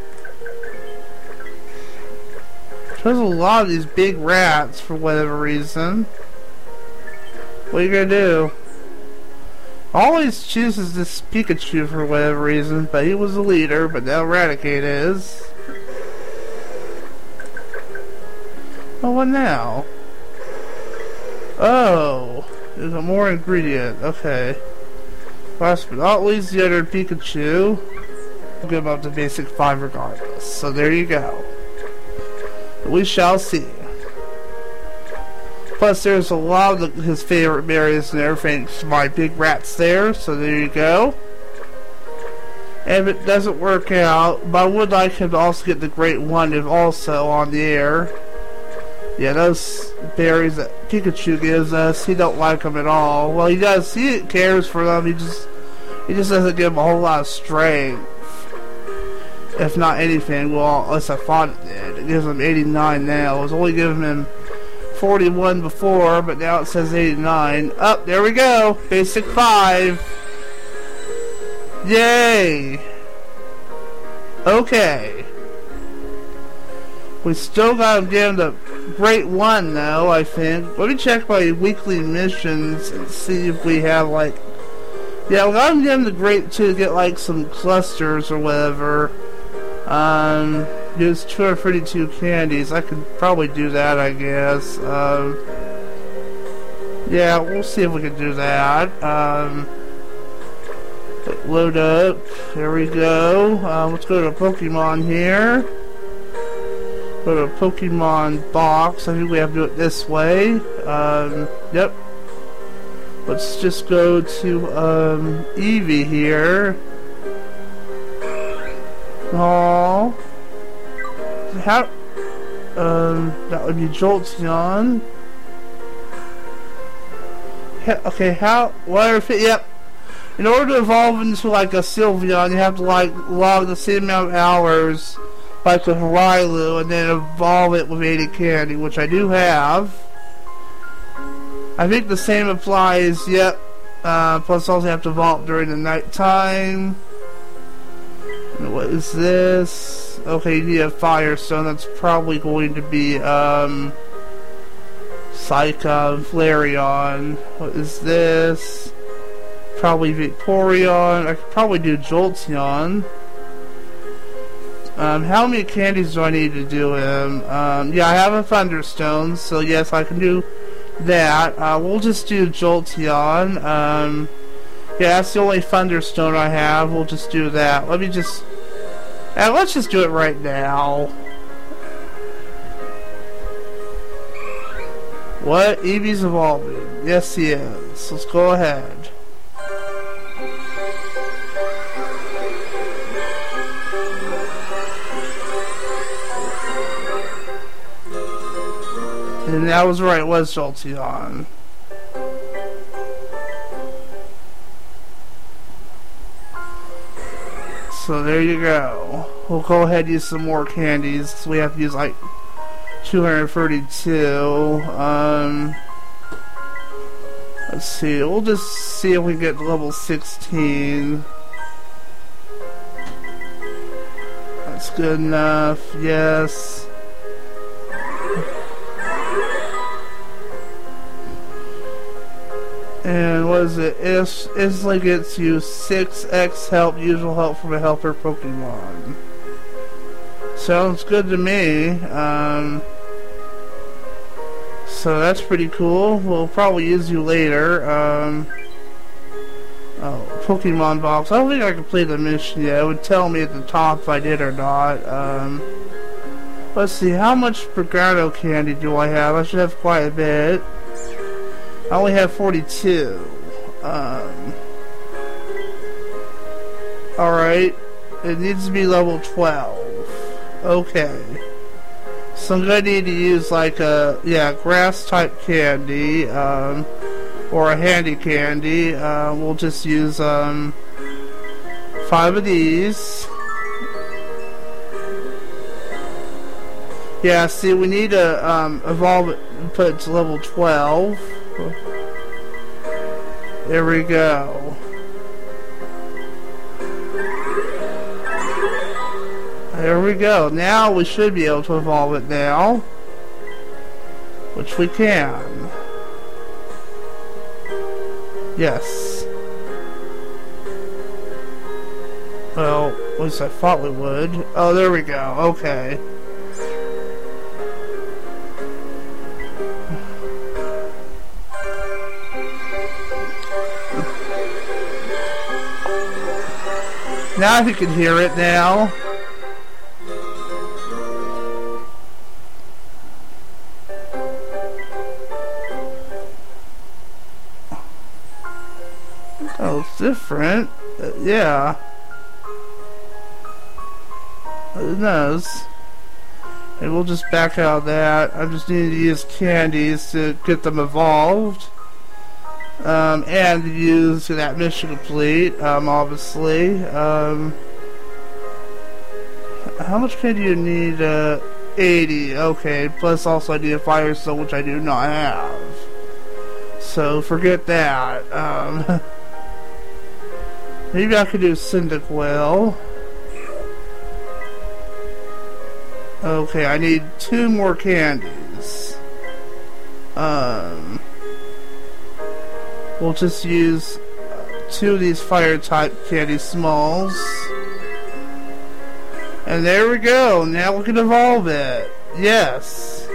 There's a lot of these big rats for whatever reason. What are you gonna do? Always chooses this Pikachu for whatever reason, but he was the leader, but now Raticate is. Oh, what now? Oh, there's a more ingredient. Okay. Last but not least, the other Pikachu. We'll give up the basic 5 regardless. So there you go. We shall see. Plus, there's a lot of his favorite berries and everything. My big rats there, so there you go. And if it doesn't work out, but I would like him to also get the Great Wonder also on the air. Yeah, those berries that Pikachu gives us, he don't like them at all. Well, he does. He cares for them. He just doesn't give them a whole lot of strength. If not anything, well, at least I thought it did. It gives him 89 now. It was only giving him 41 before, but now it says 89. Up, there we go. Basic 5. Yay. Okay. We still gotta get the Great One, though, I think. Let me check my weekly missions and see if we have, like... Yeah, we gotta get the Great 2 to get, like, some clusters or whatever. Use 232 candies. I could probably do that, I guess. Yeah, we'll see if we can do that. Load up. There we go. Let's go to Pokemon here. Go to Pokemon box. I think we have to do it this way. Yep. Let's just go to Eevee here. Oh, how? That would be Jolteon. Okay, how? Whatever. Yep. In order to evolve into like a Sylveon, you have to like log the same amount of hours like with Rylu, and then evolve it with 80 candy, which I do have. I think the same applies. Yep. Plus, also have to evolve during the night time. What is this? Okay, you need a Firestone. That's probably going to be, Psycha and Flareon. What is this? Probably Vaporeon. I could probably do Jolteon. How many candies do I need to do him? Yeah, I have a Thunderstone, so yes, I can do that. We'll just do Jolteon. Yeah, that's the only Thunderstone I have. We'll just do that. Let me just... let's just do it right now. What? Eevee's evolving. Yes, he is. Let's go ahead. And that was right, it was Jolteon. So there you go. We'll go ahead and use some more candies. So we have to use like 232. Let's see. We'll just see if we can get to level 16. That's good enough. Yes. And what is it? Instantly gets you 6x help, usual help from a helper Pokemon. Sounds good to me. So that's pretty cool. We'll probably use you later. Oh, Pokemon box. I don't think I completed the mission yet. It would tell me at the top if I did or not. Let's see, how much Progrado candy do I have? I should have quite a bit. I only have 42. Alright. It needs to be level 12. Okay. So I'm gonna need to use like a, grass type candy, or a handy candy. We'll just use, 5 of these. Yeah, see, we need to, evolve it and put it to level 12. There we go. There we go. Now we should be able to evolve it now. Which we can. Yes. Well, at least I thought we would. Oh, there we go. Okay. Now you can hear it now. Oh, it's different. Yeah. It knows. And we'll just back out of that. I just need to use candies to get them evolved. And to use that mission complete, obviously. How much candy do you need? 80. Okay, plus also I need a Fire Stone, which I do not have. So, forget that. Maybe I could do Cyndaquil. Okay, I need 2 more candies. We'll just use 2 of these fire type candy smalls. And there we go. Now we can evolve it. Yes.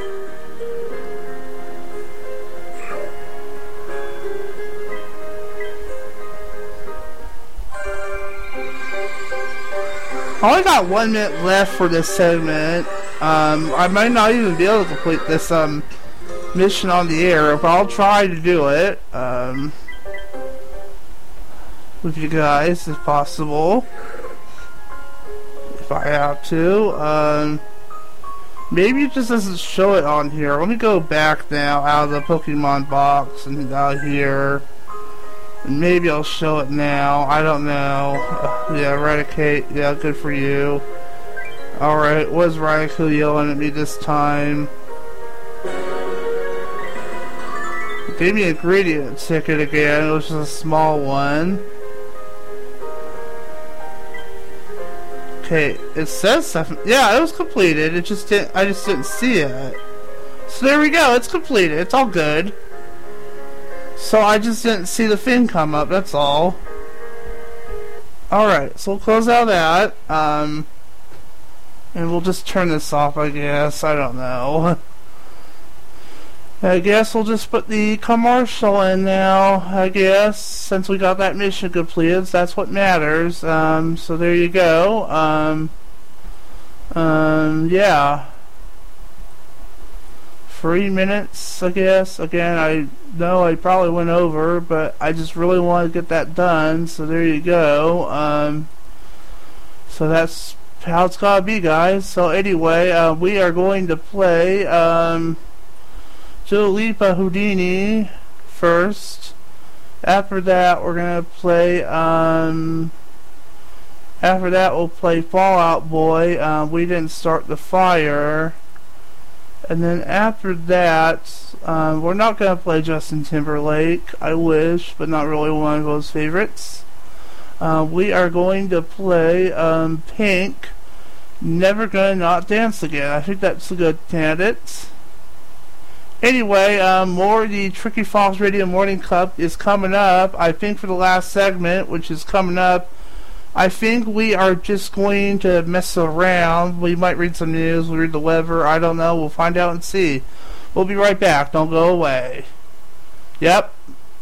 I only got 1 minute left for this segment. I might not even be able to complete this mission on the air, but I'll try to do it with you guys if possible. If I have to. Maybe it just doesn't show it on here. Let me go back now out of the Pokemon box and out here. And maybe I'll show it now. I don't know. Yeah, Raticate. Yeah, good for you. Alright, was Raikou yelling at me this time? Gave me a ingredient ticket again, which is a small one. Okay, it says stuff. Yeah, it was completed. It just didn't. I just didn't see it. So there we go. It's completed. It's all good. So I just didn't see the thing come up. That's all. All right. So we'll close out that. And we'll just turn this off. I guess. I don't know. I guess we'll just put the commercial in now, I guess, since we got that mission completed. That's what matters. So there you go. Yeah. 3 minutes, I guess. Again, I know I probably went over, but I just really want to get that done. So there you go. So that's how it's gotta be, guys. So anyway, we are going to play, Dua Lipa Houdini first. After that, we're gonna play After that, we'll play Fall Out Boy. We Didn't Start the Fire. And then after that, we're not going to play Justin Timberlake. I wish, but not really one of those favorites. We are going to play Pink, Never Gonna Not Dance Again. I think that's a good candidate. Anyway, more of the Tricky Fox Radio Morning Club is coming up. I think for the last segment, which is coming up, I think we are just going to mess around. We might read some news, we'll read the weather, I don't know, we'll find out and see. We'll be right back, don't go away. Yep.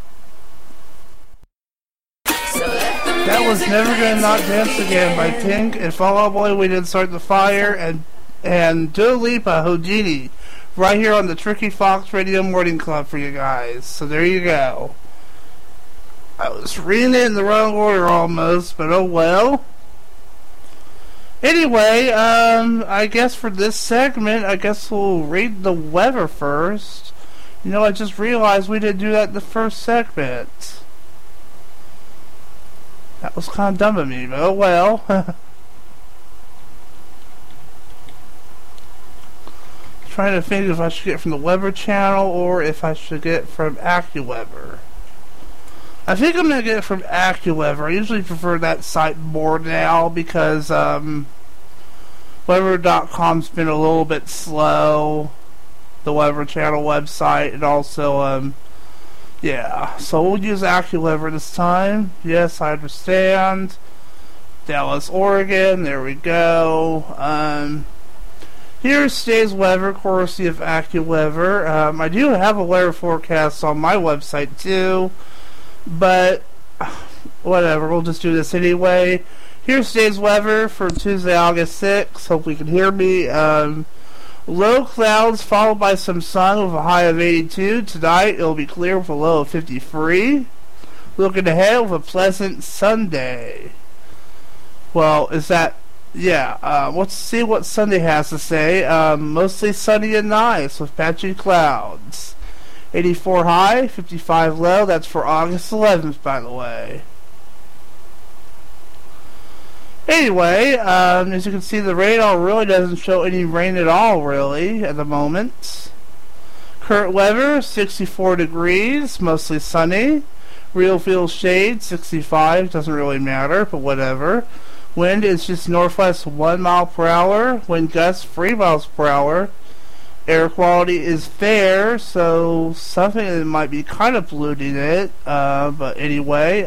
That was Never Gonna Not Dance Again by Pink and Fall Out Boy, We Didn't Start the Fire, and Dua Lipa, Houdini, right here on the Tricky Fox Radio Morning Club for you guys. So there you go. I was reading it in the wrong order almost, but oh well. Anyway, I guess for this segment, I guess we'll read the weather first. You know, I just realized we didn't do that in the first segment. That was kind of dumb of me, but oh well. Trying to think if I should get from the Weather Channel or if I should get from AccuWeather. I think I'm going to get it from AccuWeather. I usually prefer that site more now because Weather.com's been a little bit slow. The Weather Channel website, and also, yeah. So we'll use AccuWeather this time. Yes, I understand. Dallas, Oregon. There we go. Here's today's weather, courtesy of AccuWeather. I do have a weather forecast on my website too, but whatever, we'll just do this anyway. Here's today's weather for Tuesday, August 6th. Hope you can hear me. Low clouds followed by some sun with a high of 82. Tonight it'll be clear with a low of 53. Looking ahead with a pleasant Sunday. Well, is that... yeah, let's see what Sunday has to say. Mostly sunny and nice with patchy clouds. 84 high, 55 low. That's for August 11th, by the way. Anyway, as you can see, the radar really doesn't show any rain at all, really, at the moment. Current weather, 64 degrees, mostly sunny. Real feel shade, 65, doesn't really matter, but whatever. Wind is just northwest 1 mile per hour. Wind gusts 3 miles per hour. Air quality is fair, so something that might be kind of polluting it. But anyway,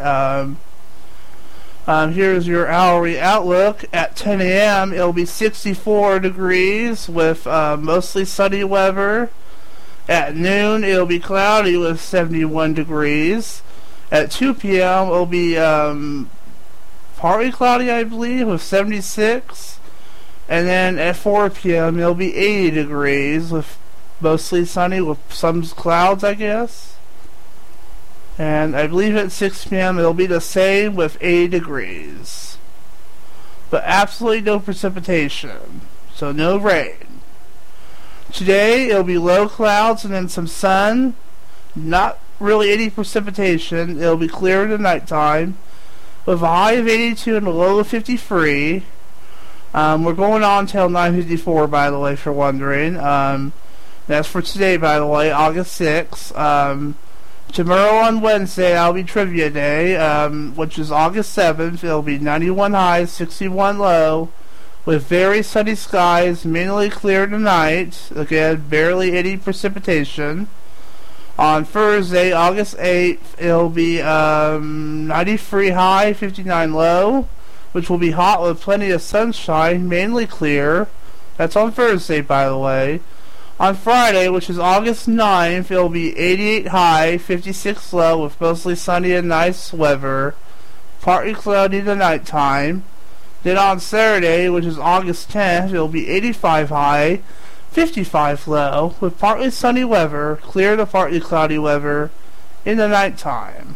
here's your hourly outlook. At 10 a.m., it'll be 64 degrees with mostly sunny weather. At noon, it'll be cloudy with 71 degrees. At 2 p.m., it'll be partly cloudy, I believe, with 76. And then at 4 p.m. it'll be 80 degrees with mostly sunny with some clouds, I guess. And I believe at 6 p.m. it'll be the same with 80 degrees. But absolutely no precipitation. So no rain. Today it'll be low clouds and then some sun. Not really any precipitation. It'll be clear in the nighttime. With a high of 82 and a low of 53. We're going on till 9:54, by the way, for wondering. That's for today, by the way, August 6th. Tomorrow on Wednesday, I'll be Trivia Day, which is August 7th. It'll be 91 high, 61 low, with very sunny skies, mainly clear tonight. Again, barely any precipitation. On Thursday, August 8th, it'll be 93 high, 59 low, which will be hot with plenty of sunshine, mainly clear. That's on Thursday, by the way. On Friday, which is August 9th, it'll be 88 high, 56 low, with mostly sunny and nice weather, partly cloudy in the nighttime. Then on Saturday, which is August 10th, it'll be 85 high, 55 low, with partly sunny weather, clear to partly cloudy weather in the nighttime.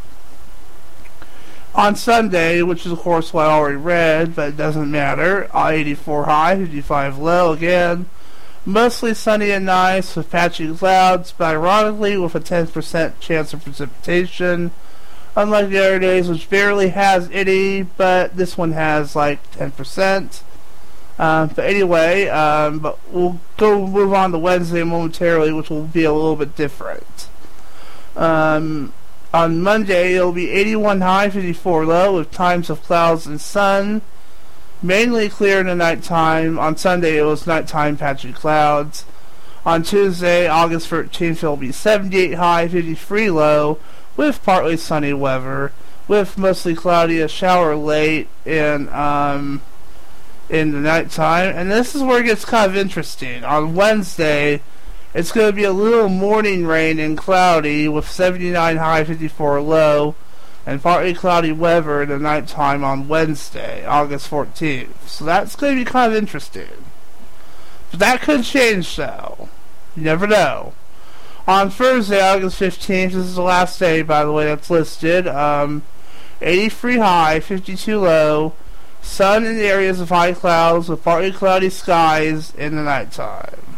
On Sunday, which is of course what I already read, but it doesn't matter, 84 high, 55 low again, mostly sunny and nice with patchy clouds, but ironically with a 10% chance of precipitation. unlike the other days, which barely has any, but this one has like 10%. But anyway, but we'll move on to Wednesday momentarily, which will be a little bit different. On Monday, it'll be 81 high, 54 low, with times of clouds and sun. Mainly clear in the nighttime. On Sunday, it was nighttime patchy clouds. On Tuesday, August 13th, it'll be 78 high, 53 low, with partly sunny weather, with mostly cloudy, a shower late in the nighttime. And this is where it gets kind of interesting. On Wednesday, it's going to be a little morning rain and cloudy, with 79 high, 54 low, and partly cloudy weather in the nighttime on Wednesday, August 14th. So that's going to be kind of interesting. But that could change, though. You never know. On Thursday, August 15th, this is the last day, by the way, that's listed. 83 high, 52 low, sun in the areas of high clouds with partly cloudy skies in the nighttime.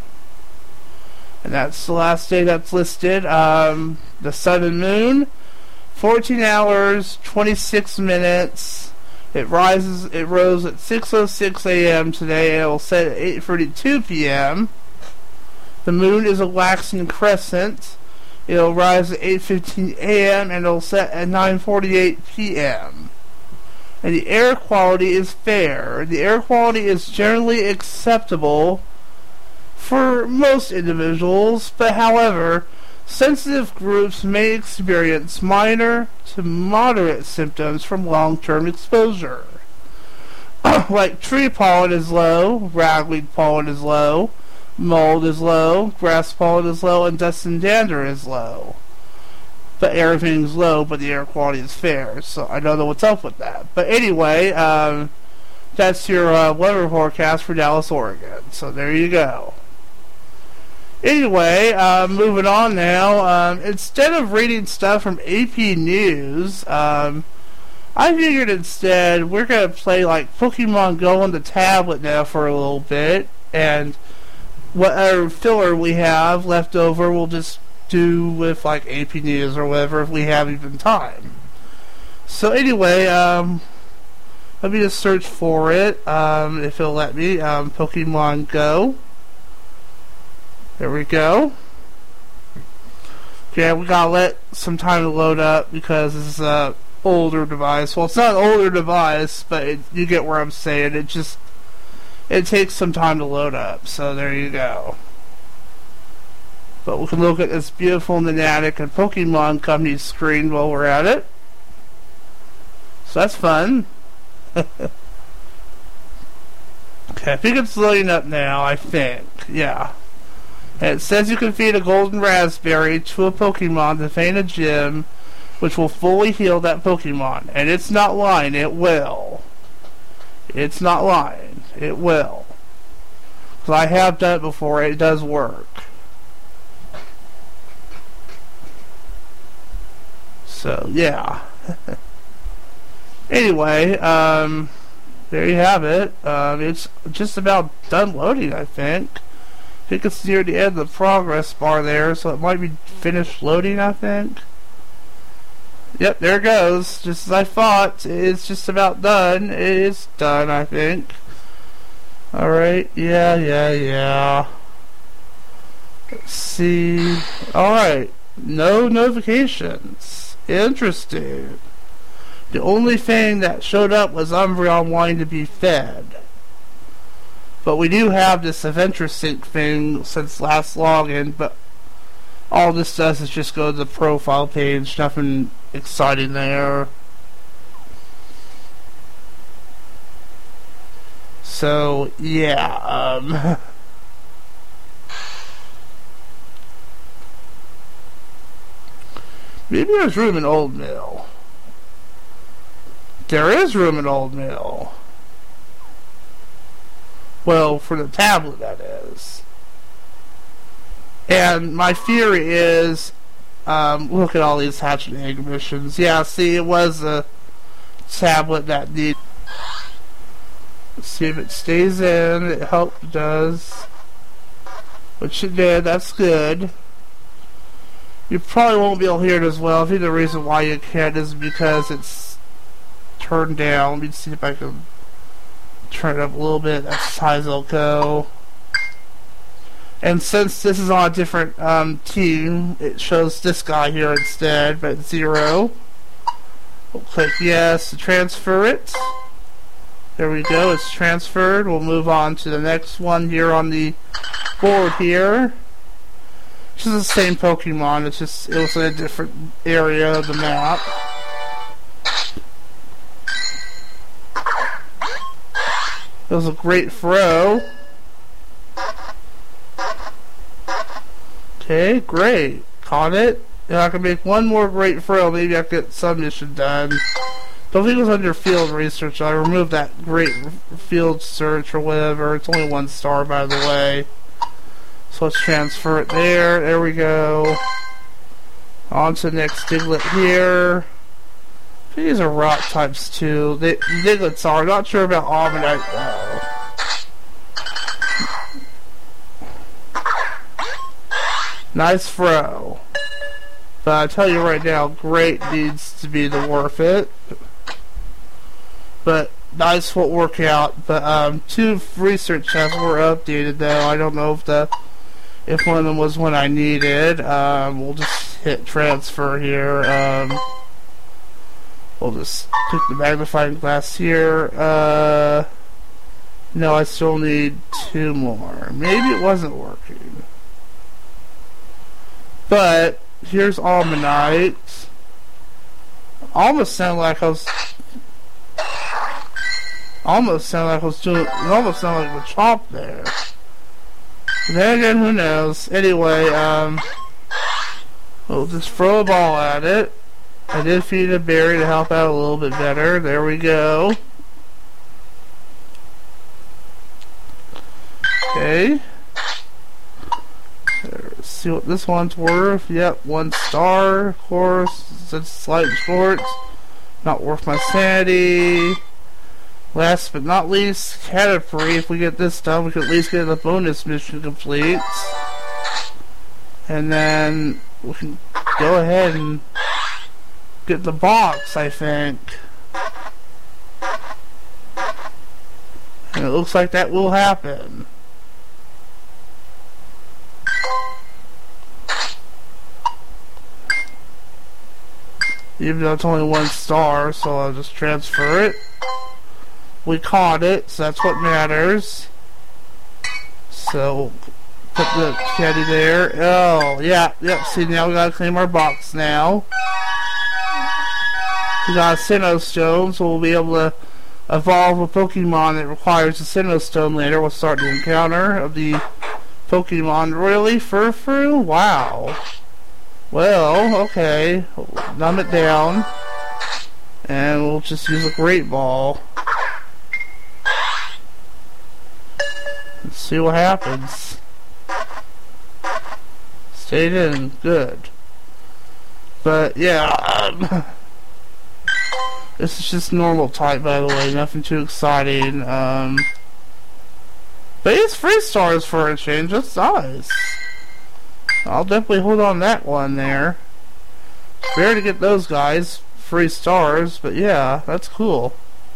And that's the last day that's listed. The sun and moon, 14 hours, 26 minutes. It rose at 6:06 a.m. today, and it will set at 8:32 p.m. The moon is a waxing crescent. It'll rise at 8:15 a.m. and it'll set at 9:48 p.m. And the air quality is fair. The air quality is generally acceptable for most individuals, but however, sensitive groups may experience minor to moderate symptoms from long-term exposure. Like tree pollen is low, ragweed pollen is low, mold is low, grass pollen is low, and dust and dander is low. But everything's low, but the air quality is fair, so I don't know what's up with that. But anyway, that's your weather forecast for Dallas, Oregon. So there you go. Anyway, moving on now. Instead of reading stuff from AP News, I figured instead we're going to play like Pokemon Go on the tablet now for a little bit, and whatever filler we have left over we'll just do with like AP News or whatever if we have even time. So anyway, let me just search for it, if it'll let me. Pokemon Go. There we go. Okay, we gotta let some time to load up because this is a older device. Well, it's not an older device, but you get where I'm saying. It takes some time to load up. So there you go. But we can look at this beautiful Niantic and Pokemon Company screen while we're at it. So that's fun. Okay, I think it's loading up now, I think. Yeah. And it says you can feed a golden raspberry to a Pokemon to feign a gym, which will fully heal that Pokemon. And it's not lying, it will. It's not lying, it will. Because I have done it before, it does work. So, yeah. Anyway, there you have it. It's just about done loading, I think. I think it's near the end of the progress bar there, so it might be finished loading, I think. Yep, there it goes. Just as I thought, it's just about done. It is done, I think. Alright, yeah. Let's see. Alright, no notifications. Interesting. The only thing that showed up was Umbreon wanting to be fed. But we do have this AdventureSync thing since last login, but all this does is just go to the profile page, nothing exciting there. So, yeah, maybe there's room in Old Mill. There is room in Old Mill. Well, for the tablet, that is. And my theory is, look at all these hatch and egg missions. Yeah, see, it was a tablet that needed. Let's see if it stays in. It does. Which it did, that's good. You probably won't be able to hear it as well. I think the reason why you can't is because it's turned down. Let me see if I can turn it up a little bit. That's as high as it'll go. And since this is on a different team, it shows this guy here instead, but 0. We'll click yes to transfer it. There we go, it's transferred. We'll move on to the next one here on the board here. This is the same Pokemon, it's just it was in a different area of the map. It was a great throw. Okay, great. Caught it. If I can make one more great throw, maybe I can get some mission done. Don't think it was under field research. I removed that great field search or whatever. It's only 1 star, by the way. So let's transfer it there. There we go. On to the next Diglett here. These are rock types too. The Diglets are. Not sure about Almanite though. Nice throw. But I tell you right now, great needs to be the worth it. But nice footwork out. But 2 research tests were updated though. I don't know if one of them was one I needed. We'll just hit transfer here. We'll just click the magnifying glass here. No, I still need 2 more. Maybe it wasn't working. But here's Almanite. Almost sounded like I was doing. It almost sounded like the chop there. But then again, who knows? Anyway, we'll just throw a ball at it. I did feed a berry to help out a little bit better. There we go. Okay. Let's see what this one's worth. Yep, 1 star, of course. It's slight short. Not worth my sanity. Last but not least, Caterpie. If we get this done, we can at least get the bonus mission complete. And then we can go ahead and get the box, I think. And it looks like that will happen. Even though it's only 1 star, so I'll just transfer it. We caught it, so that's what matters. So, put the caddy there. Oh, yeah, yep, see, now we gotta claim our box now. We got a Sinnoh Stone, so we'll be able to evolve a Pokemon that requires a Sinnoh Stone later. We'll start the encounter of the Pokemon. Really? Furfrou? Wow. Well, okay. We'll numb it down. And we'll just use a Great Ball. Let's see what happens. Stayed in. Good. But, yeah. This is just normal type, by the way. Nothing too exciting. But it's 3 stars for a change. That's nice. I'll definitely hold on that one there. Rare to get those guys. 3 stars, but yeah, that's cool.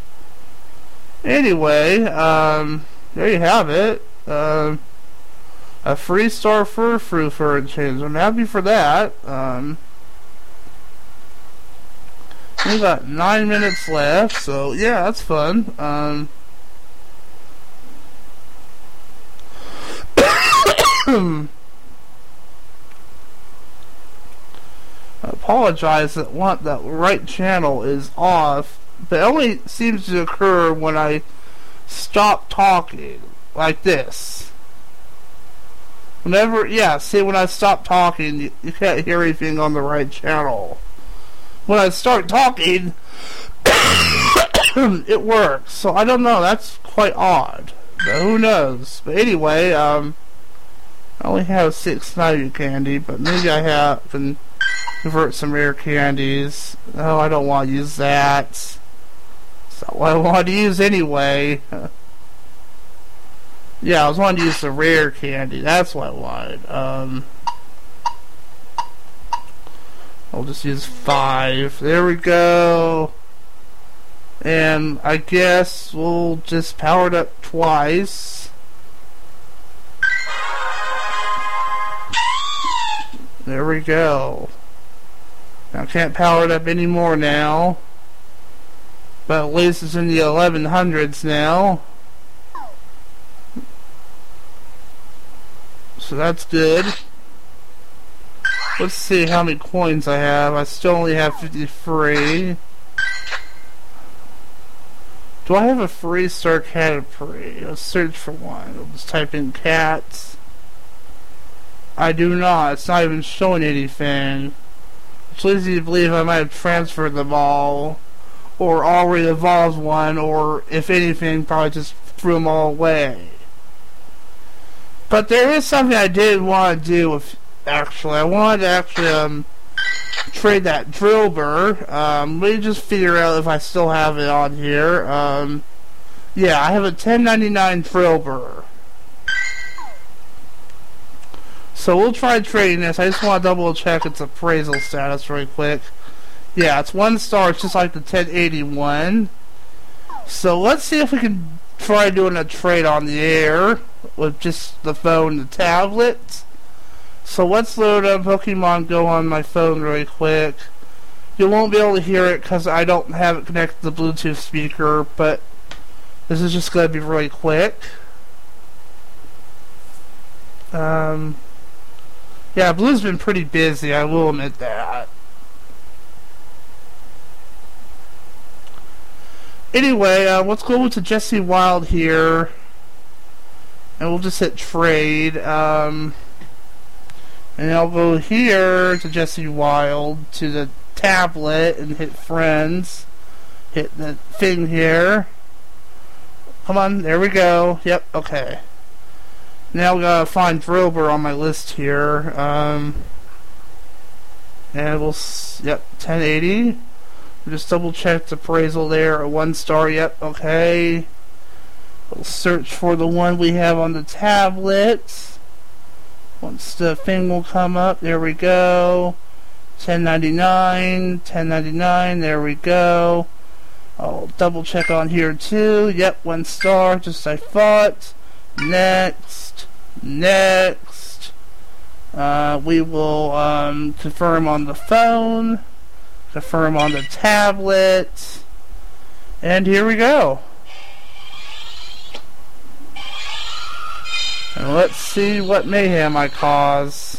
Anyway, there you have it. A 3-star Furfrou for a change. I'm happy for that. We got 9 minutes left, so yeah, that's fun. I apologize that that right channel is off, but it only seems to occur when I stop talking, like this. Whenever, yeah, see, when I stop talking, you can't hear anything on the right channel. When I start talking, it works. So I don't know, that's quite odd. But who knows? But anyway, I only have 6 Snivy candy, but maybe I can convert some rare candies. Oh, I don't want to use that. That's not what I want to use anyway. Yeah, I was wanting to use the rare candy. That's what I wanted. We'll just use 5. There we go. And I guess we'll just power it up twice. There we go. Now I can't power it up anymore now. But at least it's in the 1100s now. So that's good. Let's see how many coins I have. I still only have 53. Do I have a free Star Caterpie? Let's search for one. I'll just type in cats. I do not. It's not even showing anything. Which leads me to believe I might have transferred them all. Or already evolved one. Or, if anything, probably just threw them all away. But there is something I did want to do with... Actually, I wanted to actually trade that Drillbur. Let me just figure out if I still have it on here. Yeah, I have a 1099 Drillbur. So we'll try trading this. I just want to double check its appraisal status really quick. Yeah, it's 1 star. It's just like the 1081. So let's see if we can try doing a trade on the air with just the phone and the tablet. So let's load up Pokemon Go on my phone really quick. You won't be able to hear it because I don't have it connected to the Bluetooth speaker, but this is just going to be really quick. Yeah, Blue's been pretty busy, I will admit that. Anyway, let's go over to Jesse Wild here. And we'll just hit trade. And I'll go here to Jesse Wild, to the tablet, and hit friends. Hit the thing here. Come on, there we go. Yep, okay. Now we gotta find Drillbur on my list here. And we'll, yep, 1080. We'll just double check the appraisal there, a 1 star, yep, okay. We'll search for the one we have on the tablet. Once the thing will come up, there we go. 1099, 1099, there we go. I'll double check on here too. Yep, 1 star, just as I thought. Next, next. We will confirm on the phone, confirm on the tablet, and here we go. And let's see what mayhem I cause.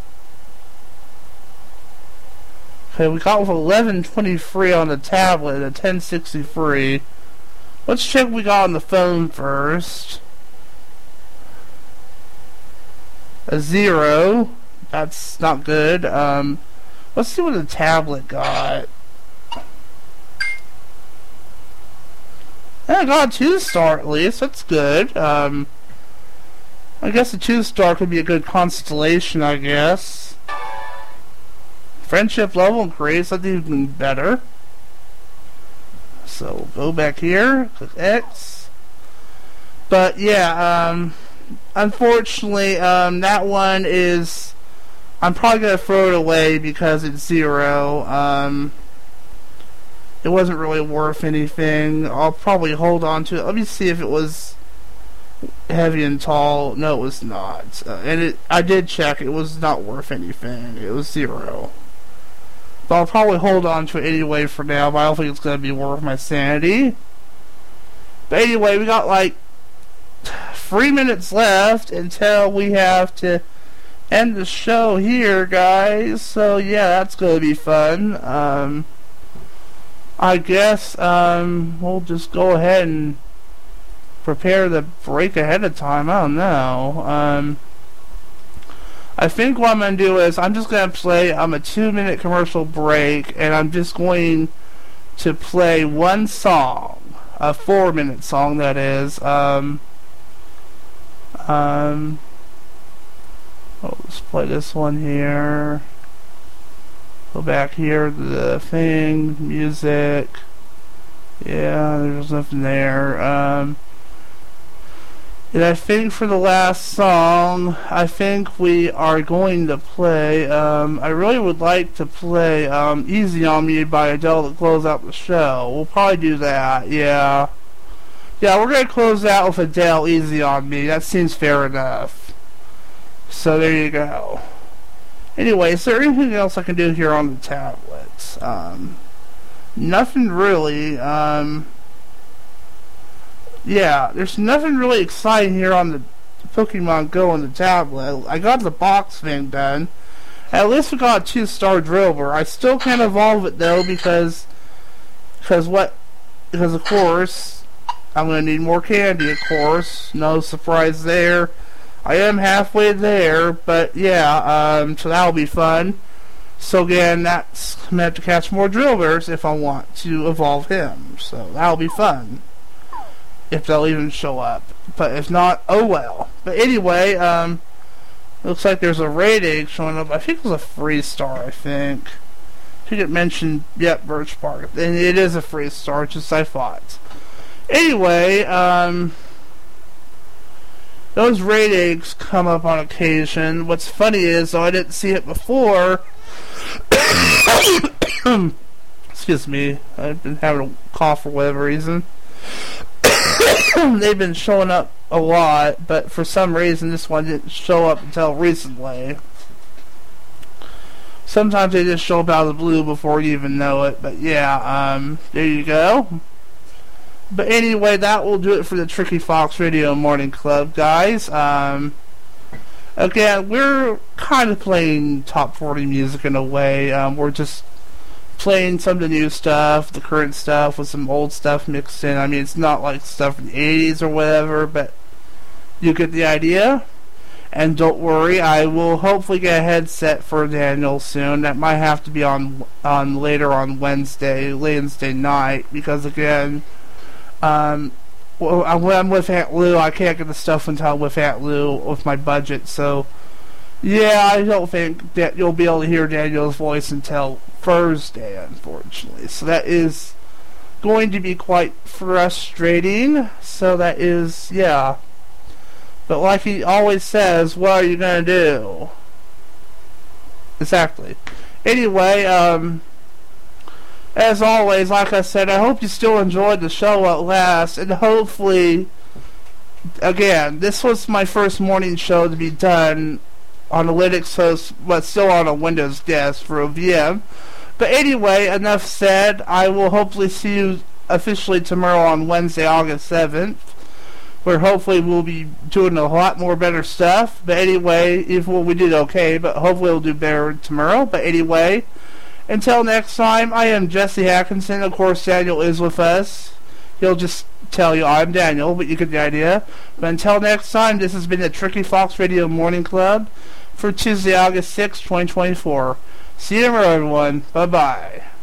Okay, we got with 1123 on the tablet, a 1063. Let's check what we got on the phone first. A 0. That's not good. Let's see what the tablet got. Yeah, I got a 2 star at least. That's good. I guess a 2 star could be a good constellation, I guess. Friendship level increase, that's even better. So, go back here, click X. But, yeah, unfortunately, that one is... I'm probably going to throw it away because it's 0. It wasn't really worth anything. I'll probably hold on to it. Let me see if it was... heavy and tall. No, it was not. And I did check. It was not worth anything. It was 0. But I'll probably hold on to it anyway for now. But I don't think it's going to be worth my sanity. But anyway, we got like 3 minutes left until we have to end the show here, guys. So yeah, that's going to be fun. I guess we'll just go ahead and prepare the break ahead of time. I don't know. I think what I'm going to do is I'm just going to play a 2-minute commercial break, and I'm just going to play one song, a 4-minute song that is. Let's play this one here. Go back here to the thing, music. Yeah, there's nothing there. And I think for the last song, I think we are going to play, I really would like to play Easy on Me by Adele to close out the show. We'll probably do that, yeah. Yeah, we're going to close out with Adele, Easy on Me. That seems fair enough. So there you go. Anyway, is there anything else I can do here on the tablets? Nothing really. Yeah, there's nothing really exciting here on the Pokemon Go on the tablet. I got the box thing done. At least we got a 2-star Drillbur. I still can't evolve it though because of course I'm gonna need more candy, of course. No surprise there. I am halfway there, but yeah, so that'll be fun. So again, that's I'm gonna have to catch more Drillburs if I want to evolve him. So that'll be fun. If they'll even show up. But if not, oh well. But anyway, looks like there's a raid egg showing up. I think it was a free star, I think. I think it mentioned, yep, Birch Park. And it is a free star, just as I thought. Anyway, those raid eggs come up on occasion. What's funny is, though I didn't see it before, excuse me, I've been having a cough for whatever reason. They've been showing up a lot, but for some reason this one didn't show up until recently. Sometimes they just show up out of the blue before you even know it, but yeah, there you go. But anyway, that will do it for the Tricky Fox Radio Morning Club, guys. Again, we're kind of playing top 40 music in a way. We're just playing some of the new stuff, the current stuff, with some old stuff mixed in. I mean, it's not like stuff from the 80s or whatever, but you get the idea. And don't worry, I will hopefully get a headset for Daniel soon. That might have to be on later on Wednesday night, because again, when I'm with Aunt Lou, I can't get the stuff until I'm with Aunt Lou with my budget, so yeah, I don't think that you'll be able to hear Daniel's voice until Thursday, unfortunately. So that is going to be quite frustrating. So that is, yeah. But like he always says, what are you going to do? Exactly. Anyway, as always, like I said, I hope you still enjoyed the show at last. And hopefully, again, this was my first morning show to be done on a Linux host, but still on a Windows desk for a VM. But anyway, enough said. I will hopefully see you officially tomorrow on Wednesday, August 7th, where hopefully we'll be doing a lot more better stuff. But anyway, we did okay, but hopefully we'll do better tomorrow. But anyway, until next time, I am Jesse Hackinson. Of course, Daniel is with us. He'll just tell you I'm Daniel, but you get the idea. But until next time, this has been the Tricky Fox Radio Morning Club for Tuesday, August 6th, 2024. See you tomorrow, everyone. Bye-bye.